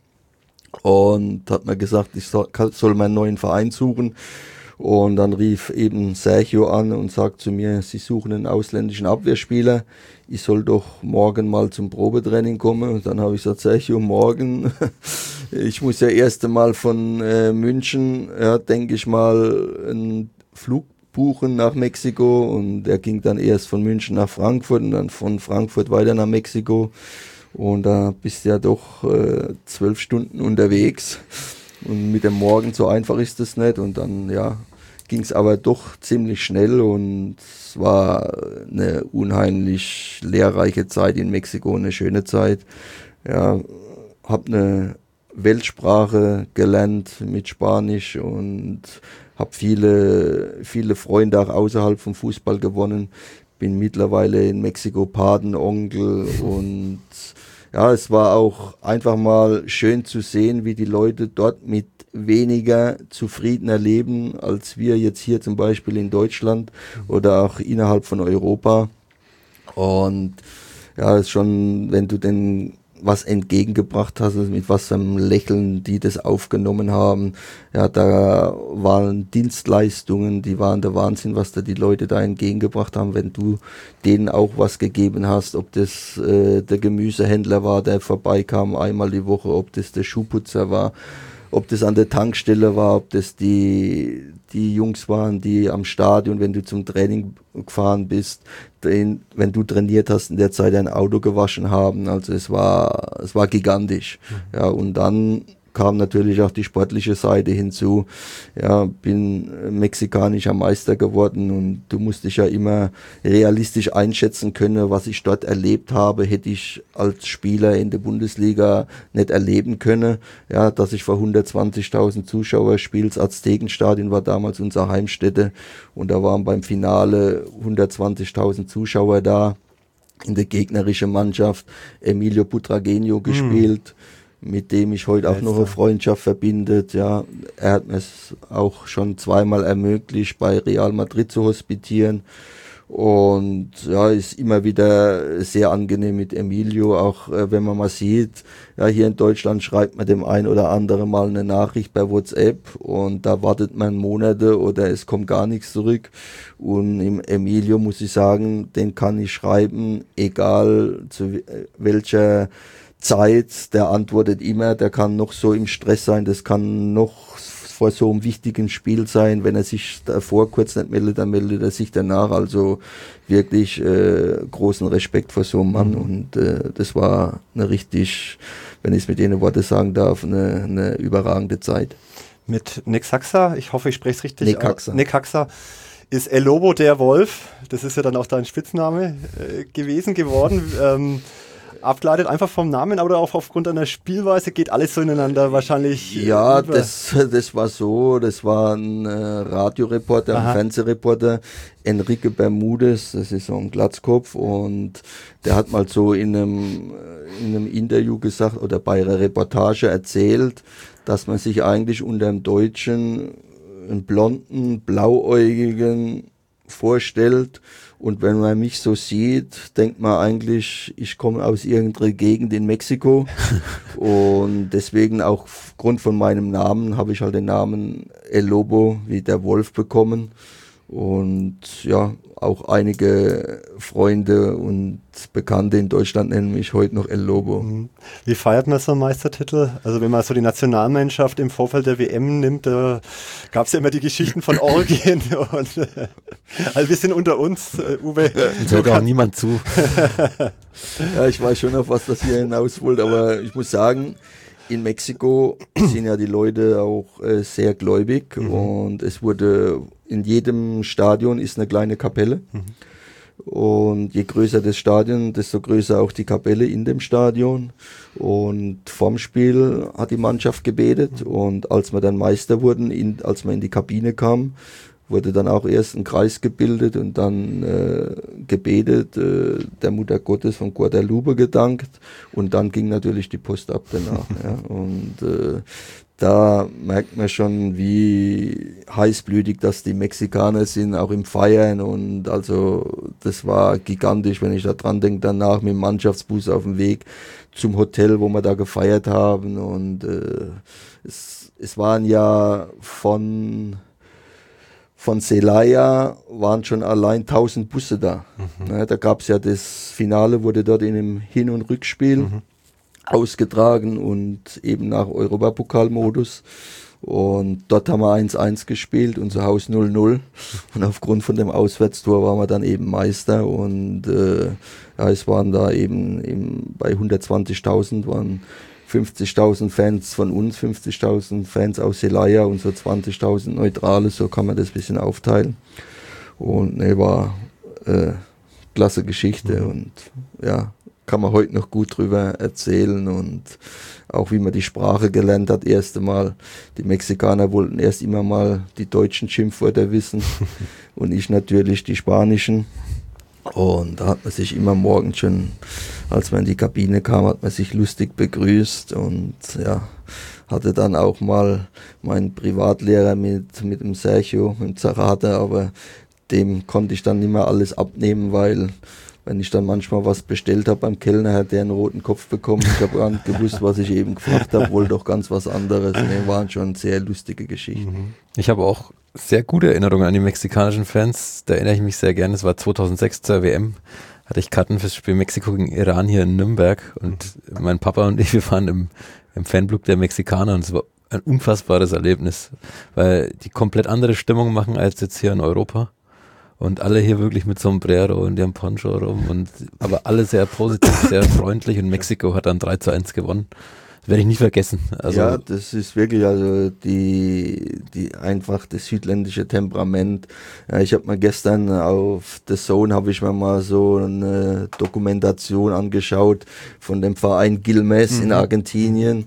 und hat mir gesagt, ich soll, soll meinen neuen Verein suchen. Und dann rief eben Sergio an und sagt zu mir, sie suchen einen ausländischen Abwehrspieler. Ich soll doch morgen mal zum Probetraining kommen. Und dann habe ich gesagt, Sergio, morgen. Ich muss ja erst einmal von äh, München, ja, denke ich mal, einen Flug buchen nach Mexiko. Und er ging dann erst von München nach Frankfurt und dann von Frankfurt weiter nach Mexiko. Und da bist du ja doch äh, zwölf Stunden unterwegs. Und mit dem Morgen so einfach ist das nicht. Und dann, ja, ging es aber doch ziemlich schnell und es war eine unheimlich lehrreiche Zeit in Mexiko, eine schöne Zeit. Ja, habe eine Weltsprache gelernt mit Spanisch und habe viele, viele Freunde auch außerhalb vom Fußball gewonnen. Bin mittlerweile in Mexiko Patenonkel und ja, es war auch einfach mal schön zu sehen, wie die Leute dort mit weniger zufriedener leben, als wir jetzt hier zum Beispiel in Deutschland oder auch innerhalb von Europa. Und ja, ist schon, wenn du denn was entgegengebracht hast, also mit was einem Lächeln die das aufgenommen haben. Ja, da waren Dienstleistungen, die waren der Wahnsinn, was da die Leute da entgegengebracht haben, wenn du denen auch was gegeben hast, ob das äh, der Gemüsehändler war, der vorbeikam einmal die Woche, ob das der Schuhputzer war, ob das an der Tankstelle war, ob das die, die Jungs waren, die am Stadion, wenn du zum Training gefahren bist, den, wenn du trainiert hast, in der Zeit ein Auto gewaschen haben. Also es war, es war gigantisch. Mhm. Ja, und dann kam natürlich auch die sportliche Seite hinzu. Ja, bin mexikanischer Meister geworden und du musst dich ja immer realistisch einschätzen können, was ich dort erlebt habe, hätte ich als Spieler in der Bundesliga nicht erleben können. Ja, dass ich vor hundertzwanzigtausend Zuschauer spiele, das Aztekenstadion war damals unsere Heimstätte und da waren beim Finale hundertzwanzigtausend Zuschauer da, in der gegnerischen Mannschaft Emilio Butragueño gespielt. Mhm. Mit dem ich heute auch noch eine Freundschaft verbindet. Ja, er hat mir es auch schon zweimal ermöglicht, bei Real Madrid zu hospitieren. Und ja, ist immer wieder sehr angenehm mit Emilio, auch äh, wenn man mal sieht, ja, hier in Deutschland schreibt man dem ein oder anderen mal eine Nachricht bei WhatsApp und da wartet man Monate oder es kommt gar nichts zurück. Und im Emilio muss ich sagen, den kann ich schreiben, egal zu welcher Zeit, der antwortet immer, der kann noch so im Stress sein, das kann noch vor so einem wichtigen Spiel sein. Wenn er sich davor kurz nicht meldet, dann meldet er sich danach. Also wirklich äh, großen Respekt vor so einem Mann. Und äh, das war eine richtig, wenn ich es mit den Worten sagen darf, eine, eine überragende Zeit. Mit Necaxa, ich hoffe, ich spreche es richtig. Necaxa. Necaxa ist El Lobo der Wolf. Das ist ja dann auch dein Spitzname äh, gewesen, geworden. ähm, abgeleitet einfach vom Namen oder auch aufgrund einer Spielweise, geht alles so ineinander wahrscheinlich? Ja, über. das, das war so, das war ein äh, Radioreporter, ein Aha. Fernsehreporter, Enrique Bermudez, das ist so ein Glatzkopf, und der hat mal so in einem, in einem Interview gesagt oder bei einer Reportage erzählt, dass man sich eigentlich unter dem Deutschen einen blonden, blauäugigen vorstellt. Und wenn man mich so sieht, denkt man eigentlich, ich komme aus irgendeiner Gegend in Mexiko. Und deswegen auch aufgrund von meinem Namen habe ich halt den Namen El Lobo, wie der Wolf, bekommen. Und ja, auch einige Freunde und Bekannte in Deutschland nennen mich heute noch El Lobo. Wie feiert man so einen Meistertitel? Also wenn man so die Nationalmannschaft im Vorfeld der W M nimmt, da gab es ja immer die Geschichten von Orgien. Und, äh, also wir sind unter uns, äh, Uwe. Das hört auch niemand zu. Ja, ich weiß schon, auf was das hier hinaus wollt, aber ich muss sagen, in Mexiko sind ja die Leute auch äh, sehr gläubig, mhm. und es wurde in jedem Stadion ist eine kleine Kapelle, mhm. und je größer das Stadion, desto größer auch die Kapelle in dem Stadion, und vorm Spiel hat die Mannschaft gebetet, mhm. und als wir dann Meister wurden, in, als wir in die Kabine kamen, wurde dann auch erst ein Kreis gebildet und dann äh, gebetet, äh, der Mutter Gottes von Guadalupe gedankt, und dann ging natürlich die Post ab danach. Ja. Und äh, da merkt man schon, wie heißblütig das die Mexikaner sind, auch im Feiern, und also das war gigantisch, wenn ich da dran denke, danach mit dem Mannschaftsbus auf dem Weg zum Hotel, wo wir da gefeiert haben, und äh, es, es waren ja von Von Celaya waren schon allein tausend Busse da. Mhm. Ja, da gab es ja das Finale, wurde dort in einem Hin- und Rückspiel mhm. ausgetragen und eben nach Europapokalmodus. Und dort haben wir eins eins gespielt und zu Hause null null. Und aufgrund von dem Auswärtstor waren wir dann eben Meister. Und äh, ja, es waren da eben, eben bei hundertzwanzigtausend waren fünfzigtausend Fans von uns, fünfzigtausend Fans aus Celaya und so zwanzigtausend Neutrale, so kann man das ein bisschen aufteilen. Und ne, war äh, klasse Geschichte, mhm. und ja, kann man heute noch gut drüber erzählen, und auch wie man die Sprache gelernt hat, erste Mal. Die Mexikaner wollten erst immer mal die deutschen Schimpfwörter wissen und ich natürlich die spanischen. Und da hat man sich immer morgens schon, als man in die Kabine kam, hat man sich lustig begrüßt, und ja, hatte dann auch mal meinen Privatlehrer mit, mit dem Sergio, mit dem Zarate, aber dem konnte ich dann nicht mehr alles abnehmen, weil wenn ich dann manchmal was bestellt habe beim Kellner, hat der einen roten Kopf bekommen. Ich habe gar nicht gewusst, was ich eben gefragt habe, wollte doch ganz was anderes. Ne, waren schon sehr lustige Geschichten. Ich habe auch sehr gute Erinnerungen an die mexikanischen Fans. Da erinnere ich mich sehr gerne. Es war zweitausendsechs zur W M. Hatte ich Karten fürs Spiel Mexiko gegen Iran hier in Nürnberg. Und mein Papa und ich, wir waren im, im Fanblog der Mexikaner. Und es war ein unfassbares Erlebnis, weil die komplett andere Stimmung machen als jetzt hier in Europa. Und alle hier wirklich mit Sombrero und ihrem Poncho rum. Und, aber alle sehr positiv, sehr freundlich. Und Mexiko hat dann drei zu eins gewonnen. Das werde ich nie vergessen. Also ja, das ist wirklich also die, die einfach das südländische Temperament. Ja, ich habe mal gestern auf The Zone habe ich mir mal so eine Dokumentation angeschaut von dem Verein Quilmes mhm. in Argentinien.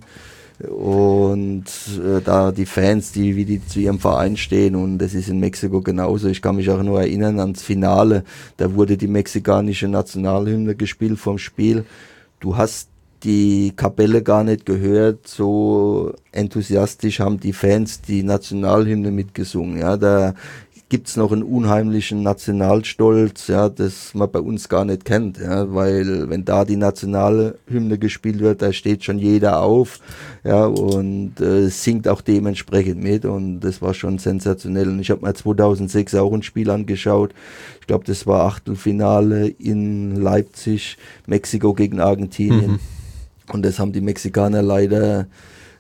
Und äh, da die Fans, die wie die zu ihrem Verein stehen, und das ist in Mexiko genauso. Ich kann mich auch nur erinnern ans Finale, da wurde die mexikanische Nationalhymne gespielt vom Spiel. Du hast die Kapelle gar nicht gehört, so enthusiastisch haben die Fans die Nationalhymne mitgesungen. Ja, da gibt's noch einen unheimlichen Nationalstolz, ja, das man bei uns gar nicht kennt, ja, weil wenn da die nationale Hymne gespielt wird, da steht schon jeder auf, ja, und äh, singt auch dementsprechend mit, und das war schon sensationell. Und ich habe mir zweitausendsechs auch ein Spiel angeschaut, ich glaube, das war Achtelfinale in Leipzig, Mexiko gegen Argentinien, mhm. und das haben die Mexikaner leider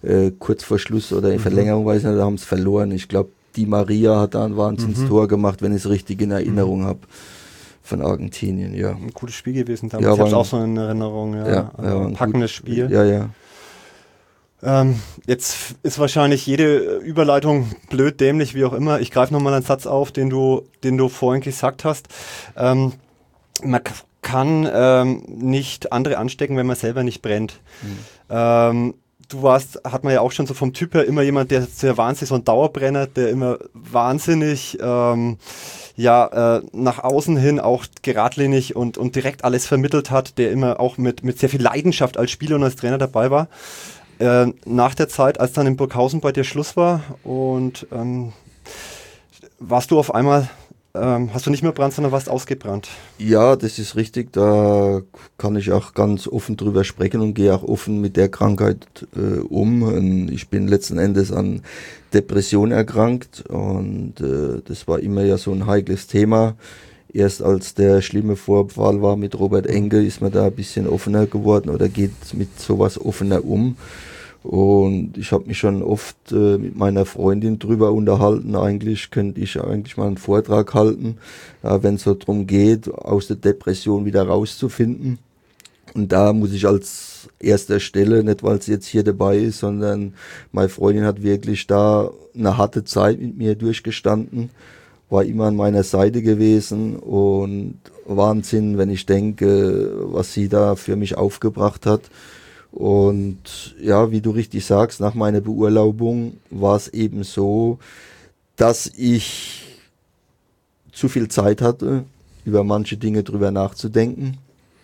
äh, kurz vor Schluss oder in mhm. Verlängerung, weiß ich nicht, da haben sie verloren. Ich glaube, Di Maria hat da ein Wahnsinns-Tor mhm. gemacht, wenn ich es richtig in Erinnerung mhm. habe. Von Argentinien, ja. Ein gutes Spiel gewesen damals. Ja, ich habe es auch so in Erinnerung. Ja, ja, also ja ein packendes gut, Spiel. Ja, ja. Ähm, jetzt ist wahrscheinlich jede Überleitung blöd, dämlich, wie auch immer. Ich greife nochmal einen Satz auf, den du, den du vorhin gesagt hast. Ähm, man k- kann ähm, nicht andere anstecken, wenn man selber nicht brennt. Mhm. Ähm, du warst, hat man ja auch schon so vom Typ her immer jemand, der sehr wahnsinnig, so ein Dauerbrenner, der immer wahnsinnig ähm, ja, äh, nach außen hin auch geradlinig und, und direkt alles vermittelt hat, der immer auch mit, mit sehr viel Leidenschaft als Spieler und als Trainer dabei war. Äh, nach der Zeit, als dann in Burghausen bei dir Schluss war und ähm, warst du auf einmal, ähm, hast du nicht mehr gebrannt, sondern warst ausgebrannt. Ja, das ist richtig, da kann ich auch ganz offen drüber sprechen und gehe auch offen mit der Krankheit äh, um. Und ich bin letzten Endes an Depression erkrankt und äh, das war immer ja so ein heikles Thema. Erst als der schlimme Vorfall war mit Robert Enke, ist man da ein bisschen offener geworden oder geht mit sowas offener um. Und ich habe mich schon oft äh, mit meiner Freundin drüber unterhalten. Eigentlich könnte ich eigentlich mal einen Vortrag halten, äh, wenn es so darum geht, aus der Depression wieder rauszufinden. Und da muss ich als erster Stelle, nicht weil sie jetzt hier dabei ist, sondern meine Freundin hat wirklich da eine harte Zeit mit mir durchgestanden, war immer an meiner Seite gewesen und Wahnsinn, wenn ich denke, was sie da für mich aufgebracht hat. Und ja, wie du richtig sagst, nach meiner Beurlaubung war es eben so, dass ich zu viel Zeit hatte, über manche Dinge drüber nachzudenken.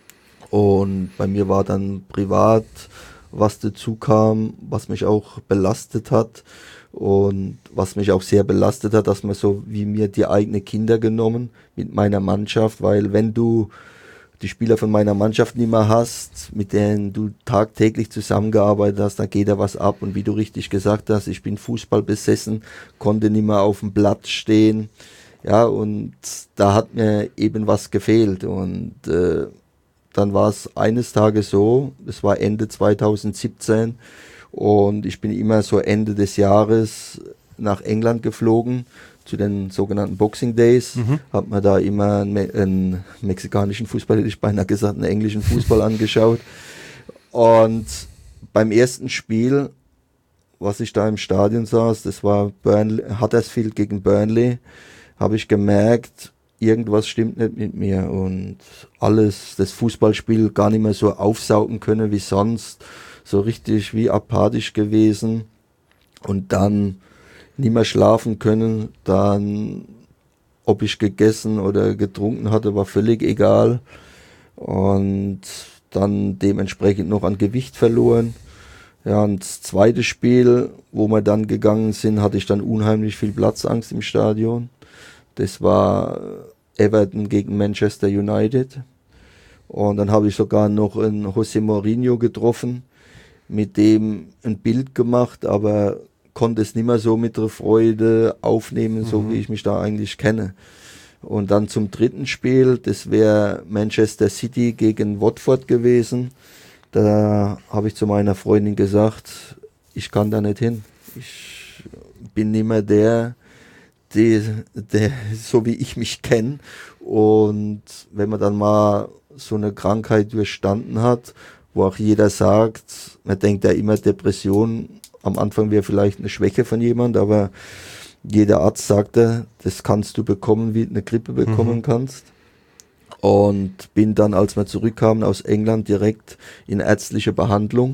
Und bei mir war dann privat, was dazu kam, was mich auch belastet hat. Und was mich auch sehr belastet hat, dass man so wie mir die eigenen Kinder genommen mit meiner Mannschaft, weil wenn du die Spieler von meiner Mannschaft nicht mehr hast, mit denen du tagtäglich zusammengearbeitet hast, dann geht da was ab. Und wie du richtig gesagt hast, ich bin Fußball besessen, konnte nicht mehr auf dem Platz stehen. Ja, und da hat mir eben was gefehlt. Und äh, dann war es eines Tages so, das war Ende zweitausendsiebzehn, und ich bin immer so Ende des Jahres nach England geflogen, zu den sogenannten Boxing Days, mhm. hat man da immer einen, Me- einen mexikanischen Fußball, hätte ich beinahe gesagt, einen englischen Fußball angeschaut. Und beim ersten Spiel, was ich da im Stadion saß, das war Burnley, Huddersfield gegen Burnley, habe ich gemerkt, irgendwas stimmt nicht mit mir und alles, das Fußballspiel gar nicht mehr so aufsaugen können wie sonst, so richtig wie apathisch gewesen und dann nicht mehr schlafen können, dann ob ich gegessen oder getrunken hatte, war völlig egal und dann dementsprechend noch an Gewicht verloren. Ja, und das zweite Spiel, wo wir dann gegangen sind, hatte ich dann unheimlich viel Platzangst im Stadion. Das war Everton gegen Manchester United und dann habe ich sogar noch einen José Mourinho getroffen, mit dem ein Bild gemacht, aber konnte es nicht mehr so mit der Freude aufnehmen, so mhm. wie ich mich da eigentlich kenne. Und dann zum dritten Spiel, das wäre Manchester City gegen Watford gewesen. Da habe ich zu meiner Freundin gesagt, ich kann da nicht hin. Ich bin nicht mehr der, der, der so wie ich mich kenne. Und wenn man dann mal so eine Krankheit durchstanden hat, wo auch jeder sagt, man denkt ja immer Depression, am Anfang wäre vielleicht eine Schwäche von jemand, aber jeder Arzt sagte, das kannst du bekommen, wie du eine Grippe bekommen mhm. kannst. Und bin dann, als wir zurückkamen aus England, direkt in ärztliche Behandlung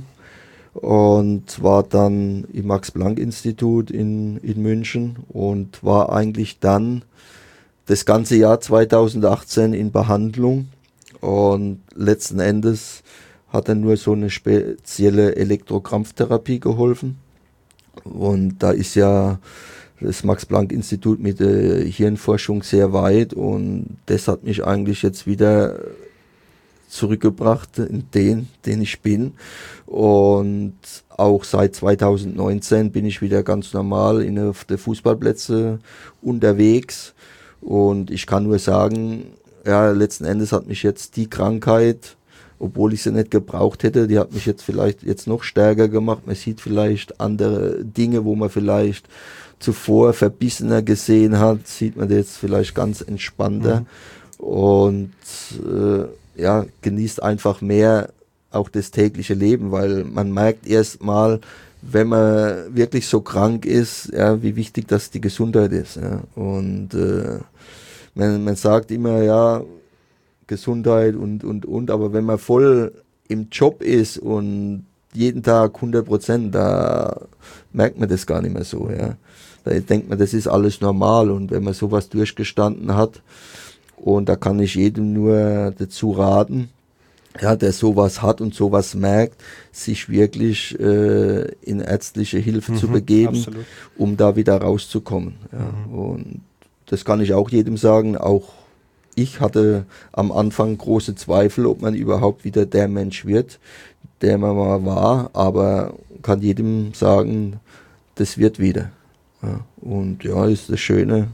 und war dann im Max-Planck-Institut in, in München und war eigentlich dann das ganze Jahr zweitausendachtzehn in Behandlung und letzten Endes hat dann nur so eine spezielle Elektrokrampftherapie geholfen. Und da ist ja das Max-Planck-Institut mit der Hirnforschung sehr weit und das hat mich eigentlich jetzt wieder zurückgebracht in den, den ich bin. Und auch seit zweitausendneunzehn bin ich wieder ganz normal in auf der Fußballplätze unterwegs. Und ich kann nur sagen, ja, letzten Endes hat mich jetzt die Krankheit obwohl ich sie nicht gebraucht hätte. Die hat mich jetzt vielleicht jetzt noch stärker gemacht. Man sieht vielleicht andere Dinge, wo man vielleicht zuvor verbissener gesehen hat, sieht man jetzt vielleicht ganz entspannter mhm. und äh, ja, genießt einfach mehr auch das tägliche Leben, weil man merkt erst mal, wenn man wirklich so krank ist, ja, wie wichtig das die Gesundheit ist. Ja. Und äh, man, man sagt immer, ja, Gesundheit und, und, und, aber wenn man voll im Job ist und jeden Tag hundert Prozent, da merkt man das gar nicht mehr so. Ja. Da denkt man, das ist alles normal, und wenn man sowas durchgestanden hat, und da kann ich jedem nur dazu raten, ja, der sowas hat und sowas merkt, sich wirklich äh, in ärztliche Hilfe mhm, zu begeben, absolut. Um da wieder rauszukommen. Ja. Mhm. Und das kann ich auch jedem sagen. Auch ich hatte am Anfang große Zweifel, ob man überhaupt wieder der Mensch wird, der man mal war, aber kann jedem sagen, das wird wieder. Ja. Und ja, ist das Schöne,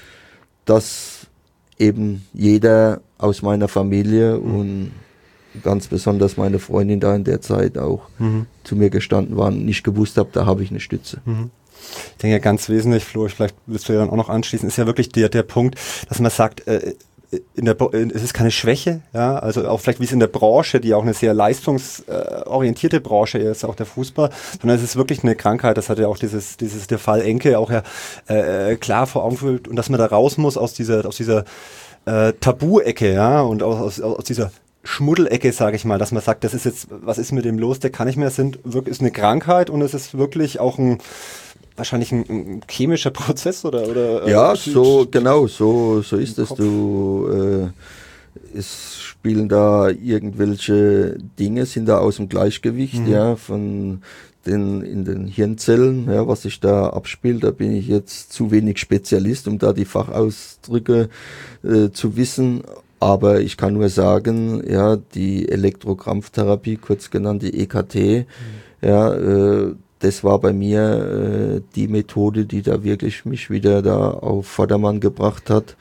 dass eben jeder aus meiner Familie mhm. und ganz besonders meine Freundin da in der Zeit auch mhm. zu mir gestanden waren, nicht gewusst habe, da habe ich eine Stütze. Mhm. Ich denke ja ganz wesentlich, Flo, vielleicht willst du ja dann auch noch anschließen, ist ja wirklich der, der Punkt, dass man sagt, äh, in der, es ist keine Schwäche, ja, also auch vielleicht wie es in der Branche, die auch eine sehr leistungsorientierte Branche ist, auch der Fußball, sondern es ist wirklich eine Krankheit, das hat ja auch dieses, dieses der Fall Enke auch ja äh, klar vor Augen geführt, und dass man da raus muss aus dieser, aus dieser äh, Tabu-Ecke, ja, und aus, aus, aus dieser Schmuddelecke, sage ich mal, dass man sagt, das ist jetzt, was ist mit dem los, der kann nicht mehr, sind wirklich, ist eine Krankheit, und es ist wirklich auch ein, wahrscheinlich ein, ein chemischer Prozess, oder? oder ja, äh, so, genau, so, so ist es. Du, äh, es spielen da irgendwelche Dinge, sind da aus dem Gleichgewicht, mhm. ja, von den, in den Hirnzellen, ja, was sich da abspielt. Da bin ich jetzt zu wenig Spezialist, um da die Fachausdrücke äh, zu wissen. Aber ich kann nur sagen, ja, die Elektrokrampftherapie, kurz genannt die E K T, mhm. ja, äh, das war bei mir äh, die Methode, die da wirklich mich wieder da auf Vordermann gebracht hat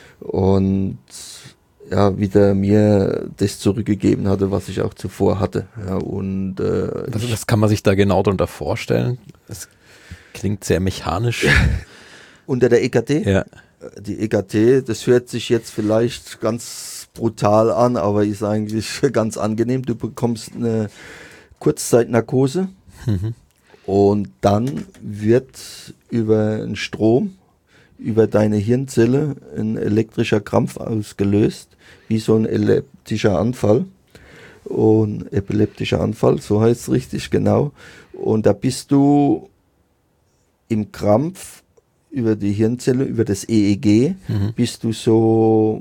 und ja, wieder mir das zurückgegeben hatte, was ich auch zuvor hatte. Ja, und äh, also was kann man sich da genau darunter vorstellen? Das klingt sehr mechanisch. Unter der E K T? Ja. Die E K T, das hört sich jetzt vielleicht ganz brutal an, aber ist eigentlich ganz angenehm. Du bekommst eine Kurzzeitnarkose mhm. und dann wird über einen Strom, über deine Hirnzelle ein elektrischer Krampf ausgelöst, wie so ein epileptischer Anfall. Und epileptischer Anfall, so heißt es richtig, genau. Und da bist du im Krampf über die Hirnzelle, über das E E G, mhm. bist du so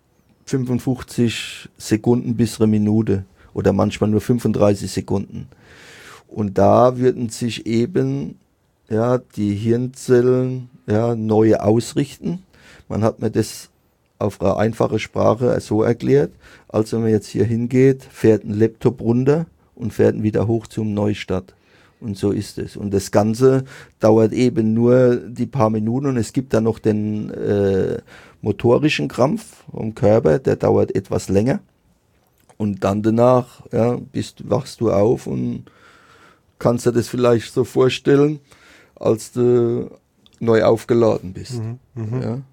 fünfundfünfzig Sekunden bis eine Minute oder manchmal nur fünfunddreißig Sekunden. Und da würden sich eben ja, die Hirnzellen ja, neu ausrichten. Man hat mir das auf eine einfache Sprache so erklärt, als wenn man jetzt hier hingeht, fährt ein Laptop runter und fährt ihn wieder hoch zum Neustart. Und so ist es. Und das Ganze dauert eben nur die paar Minuten, und es gibt dann noch den äh, motorischen Krampf vom Körper, der dauert etwas länger. Und dann danach ja, bist, wachst du auf und kannst dir das vielleicht so vorstellen, als du neu aufgeladen bist. Mhm, mh. Ja.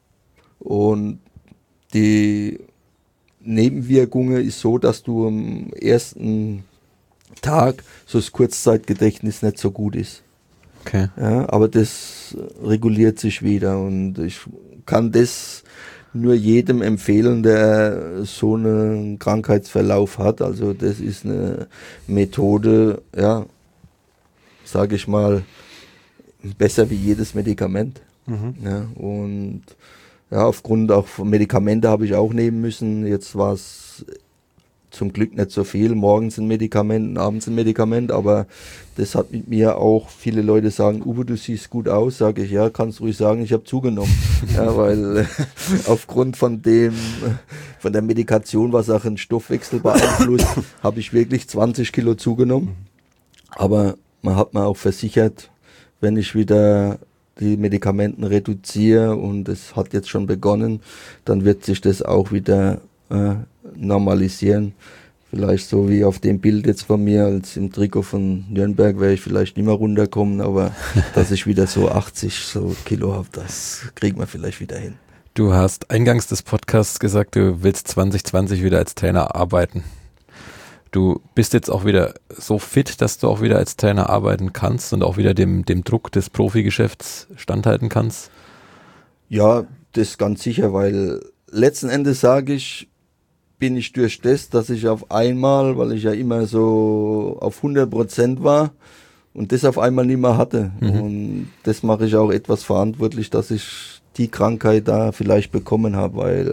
Und die Nebenwirkungen ist so, dass du am ersten Tag so das Kurzzeitgedächtnis nicht so gut ist. Okay. Ja, aber das reguliert sich wieder, und ich kann das nur jedem empfehlen, der so einen Krankheitsverlauf hat. Also das ist eine Methode, ja, sage ich mal, besser wie jedes Medikament. Mhm. Ja, und ja, aufgrund auch von Medikamente habe ich auch nehmen müssen. Jetzt war es zum Glück nicht so viel. Morgens ein Medikament, abends ein Medikament, aber das hat mit mir auch, viele Leute sagen, Uwe, du siehst gut aus, sage ich, ja, kannst ruhig sagen, ich habe zugenommen. Ja, weil äh, aufgrund von dem, von der Medikation, was auch den Stoffwechsel beeinflusst, habe ich wirklich zwanzig Kilo zugenommen. Aber man hat mir auch versichert, wenn ich wieder die Medikamenten reduziere, und es hat jetzt schon begonnen, dann wird sich das auch wieder äh, normalisieren. Vielleicht so wie auf dem Bild jetzt von mir, als im Trikot von Nürnberg wäre ich vielleicht nicht mehr runterkommen, aber dass ich wieder so achtzig so Kilo habe, das kriegt man vielleicht wieder hin. Du hast eingangs des Podcasts gesagt, du willst zwanzig zwanzig wieder als Trainer arbeiten. Du bist jetzt auch wieder so fit, dass du auch wieder als Trainer arbeiten kannst und auch wieder dem, dem Druck des Profigeschäfts standhalten kannst? Ja, das ganz sicher, weil letzten Endes sage ich, bin ich durch das, dass ich auf einmal, weil ich ja immer so auf hundert Prozent war und das auf einmal nicht mehr hatte. Mhm. Und das mache ich auch etwas verantwortlich, dass ich die Krankheit da vielleicht bekommen habe, weil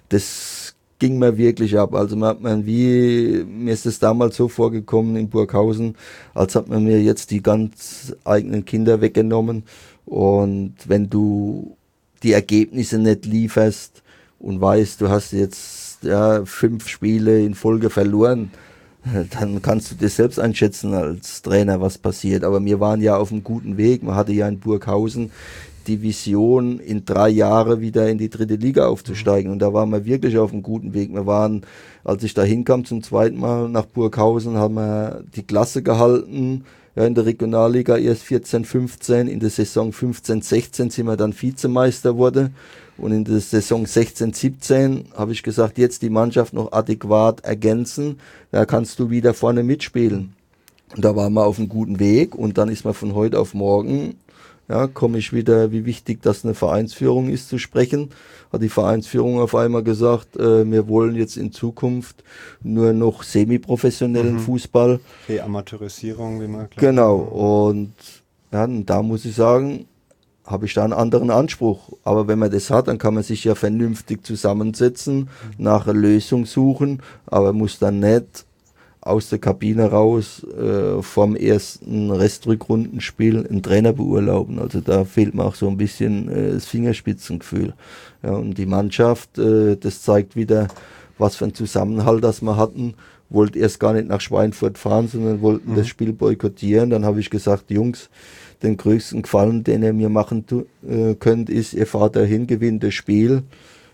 das ging mir wirklich ab. Also man hat man wie, mir ist es damals so vorgekommen in Burghausen, als hat man mir jetzt die ganz eigenen Kinder weggenommen. Und wenn du die Ergebnisse nicht lieferst und weißt, du hast jetzt ja, fünf Spiele in Folge verloren, dann kannst du dir selbst einschätzen als Trainer, was passiert. Aber wir waren ja auf einem guten Weg. Man hatte ja in Burghausen die Vision, in drei Jahren wieder in die dritte Liga aufzusteigen. Und da waren wir wirklich auf einem guten Weg. Wir waren, als ich da hinkam zum zweiten Mal nach Burghausen, haben wir die Klasse gehalten. Ja, in der Regionalliga erst vierzehn, fünfzehn. In der Saison fünfzehn, sechzehn sind wir dann Vizemeister wurde. Und in der Saison sechzehn, siebzehn habe ich gesagt, jetzt die Mannschaft noch adäquat ergänzen, da kannst du wieder vorne mitspielen. Und da waren wir auf einem guten Weg und dann ist man von heute auf morgen, ja, komme ich wieder, wie wichtig das eine Vereinsführung ist, zu sprechen. Hat die Vereinsführung auf einmal gesagt, äh, wir wollen jetzt in Zukunft nur noch semi-professionellen mhm. Fußball. Reamateurisierung, wie man glaubt. Genau, und ja, und da muss ich sagen, habe ich da einen anderen Anspruch. Aber wenn man das hat, dann kann man sich ja vernünftig zusammensetzen, mhm. nach einer Lösung suchen, aber muss dann nicht aus der Kabine raus äh, vom ersten Restrückrundenspiel einen Trainer beurlauben. Also da fehlt mir auch so ein bisschen äh, das Fingerspitzengefühl. Ja, und die Mannschaft, äh, das zeigt wieder, was für einen Zusammenhalt das wir hatten. Wollte erst gar nicht nach Schweinfurt fahren, sondern wollten mhm. das Spiel boykottieren. Dann habe ich gesagt, Jungs, den größten Gefallen, den ihr mir machen tu, äh, könnt, ist, ihr fahrt dahin, gewinnt das Spiel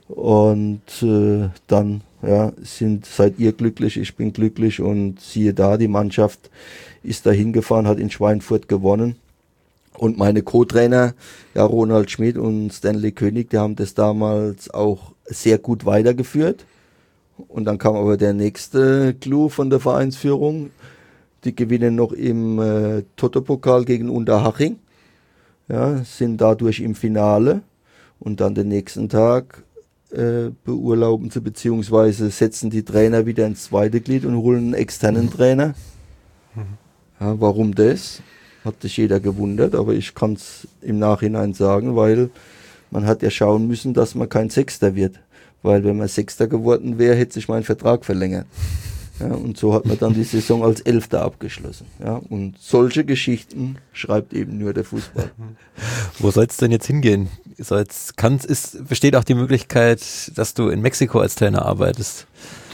und äh, dann ja, sind, seid ihr glücklich, ich bin glücklich und siehe da, die Mannschaft ist dahin gefahren, hat in Schweinfurt gewonnen und meine Co-Trainer, ja, Ronald Schmidt und Stanley König, die haben das damals auch sehr gut weitergeführt und dann kam aber der nächste Clou von der Vereinsführung. Die gewinnen noch im äh, Toto-Pokal gegen Unterhaching, ja, sind dadurch im Finale und dann den nächsten Tag äh, beurlauben sie beziehungsweise setzen die Trainer wieder ins zweite Glied und holen einen externen mhm. Trainer. Mhm. Ja, warum das? Hat sich jeder gewundert, aber ich kann es im Nachhinein sagen, weil man hat ja schauen müssen, dass man kein Sechster wird. Weil wenn man Sechster geworden wäre, hätte sich mein Vertrag verlängert. Ja, und so hat man dann die Saison als Elfter abgeschlossen. Ja, und solche Geschichten schreibt eben nur der Fußball. Wo soll es denn jetzt hingehen? Soll's, kann's, ist, besteht auch die Möglichkeit, dass du in Mexiko als Trainer arbeitest?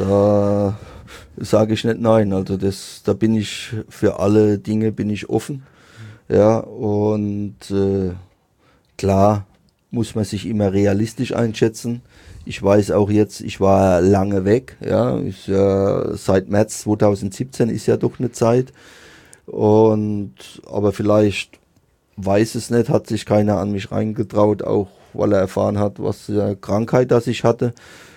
Da sage ich nicht nein. Also das, da bin ich für alle Dinge bin ich offen. Ja, und äh, klar muss man sich immer realistisch einschätzen. Ich weiß auch jetzt, ich war lange weg, ja, ist ja seit März zweitausendsiebzehn ist ja doch eine Zeit und aber vielleicht weiß es nicht, hat sich keiner an mich reingetraut, auch weil er erfahren hat, was für eine Krankheit das ich hatte.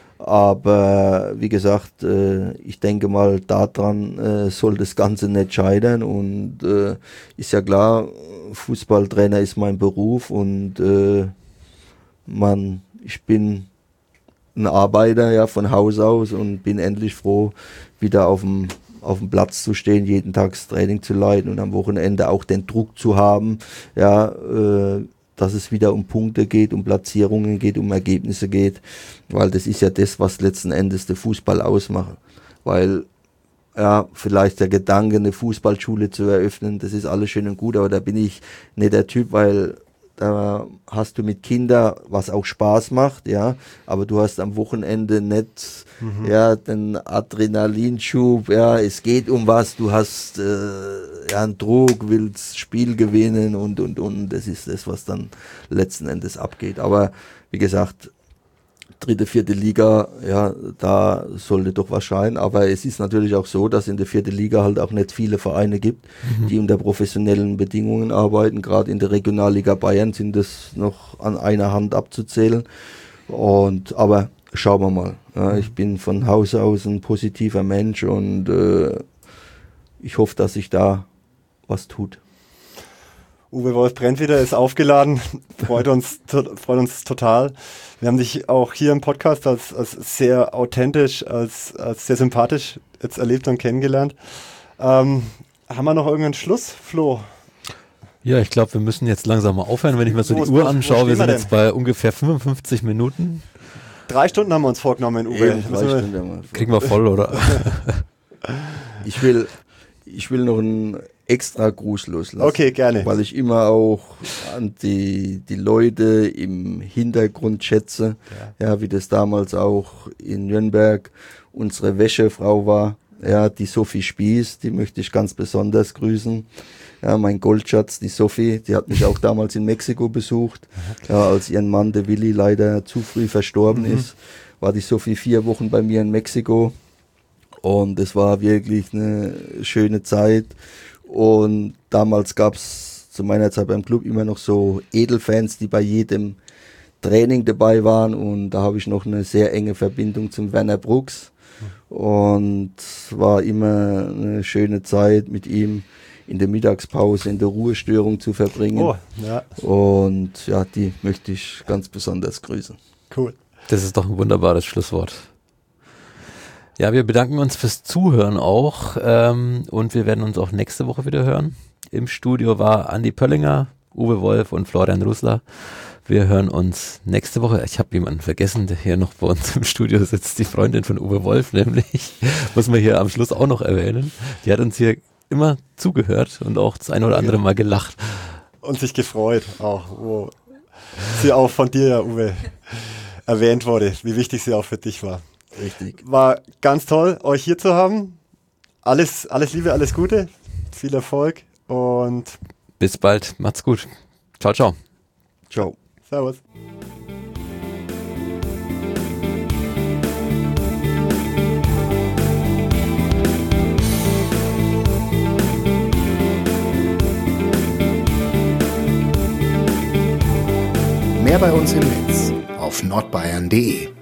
Aber wie gesagt, äh, ich denke mal, daran äh, soll das Ganze nicht scheitern und äh, ist ja klar, Fußballtrainer ist mein Beruf und äh, man, ich bin ein Arbeiter, ja, von Haus aus und bin endlich froh, wieder auf dem auf dem Platz zu stehen, jeden Tag das Training zu leiten und am Wochenende auch den Druck zu haben, ja, äh, dass es wieder um Punkte geht, um Platzierungen geht, um Ergebnisse geht, weil das ist ja das, was letzten Endes der Fußball ausmacht, weil ja, vielleicht der Gedanke, eine Fußballschule zu eröffnen, das ist alles schön und gut, aber da bin ich nicht der Typ, weil da hast du mit Kindern, was auch Spaß macht, ja, aber du hast am Wochenende nicht mhm. ja, den Adrenalinschub, ja, es geht um was, du hast äh, ja, einen Druck, willst Spiel gewinnen und, und, und, das ist das, was dann letzten Endes abgeht. Aber wie gesagt, dritte, vierte Liga, ja, da sollte doch was scheinen. Aber es ist natürlich auch so, dass in der vierten Liga halt auch nicht viele Vereine gibt, mhm. die unter professionellen Bedingungen arbeiten. Gerade in der Regionalliga Bayern sind das noch an einer Hand abzuzählen. Und aber schauen wir mal. Ja, ich bin von Hause aus ein positiver Mensch und äh, ich hoffe, dass sich da was tut. Uwe Wolf brennt wieder, ist aufgeladen, freut uns, to- freut uns total. Wir haben dich auch hier im Podcast als, als sehr authentisch, als, als sehr sympathisch jetzt erlebt und kennengelernt. Ähm, haben wir noch irgendeinen Schluss, Flo? Ja, ich glaube, wir müssen jetzt langsam mal aufhören, wenn ich mir so Wo die ist- Uhr wo- wo anschaue. stehen Wir wir sind denn? jetzt bei ungefähr fünfundfünfzig Minuten. Drei Stunden haben wir uns vorgenommen, Uwe. Eben, drei Müssen wir- Stunden mal. Kriegen wir voll, oder? Ich will, ich will noch einen extra Gruß loslassen. Okay, gerne. Weil ich immer auch an die, die Leute im Hintergrund schätze, ja. ja, wie das damals auch in Nürnberg unsere Wäschefrau war, ja, die Sophie Spieß, die möchte ich ganz besonders grüßen. Ja, mein Goldschatz, die Sophie, die hat mich auch damals in Mexiko besucht, ja, als ihren Mann, der Willi, leider zu früh verstorben mhm. ist, war die Sophie vier Wochen bei mir in Mexiko und es war wirklich eine schöne Zeit. Und damals gab es zu meiner Zeit beim Club immer noch so Edelfans, die bei jedem Training dabei waren. Und da habe ich noch eine sehr enge Verbindung zum Werner Brooks. Und es war immer eine schöne Zeit mit ihm in der Mittagspause, in der Ruhestörung zu verbringen. Oh, ja. Und ja, die möchte ich ganz besonders grüßen. Cool. Das ist doch ein wunderbares Schlusswort. Ja, wir bedanken uns fürs Zuhören auch ähm, und wir werden uns auch nächste Woche wieder hören. Im Studio war Andi Pöllinger, Uwe Wolf und Florian Rusler. Wir hören uns nächste Woche. Ich habe jemanden vergessen, der hier noch bei uns im Studio sitzt, die Freundin von Uwe Wolf nämlich. Muss man hier am Schluss auch noch erwähnen. Die hat uns hier immer zugehört und auch das eine oder andere Mal gelacht. Und sich gefreut auch, wo sie auch von dir, ja, Uwe, erwähnt wurde, wie wichtig sie auch für dich war. Richtig. War ganz toll, euch hier zu haben. Alles, alles Liebe, alles Gute, viel Erfolg und bis bald, macht's gut. Ciao, ciao. Ciao. Servus. Mehr bei uns im Netz auf nordbayern punkt de.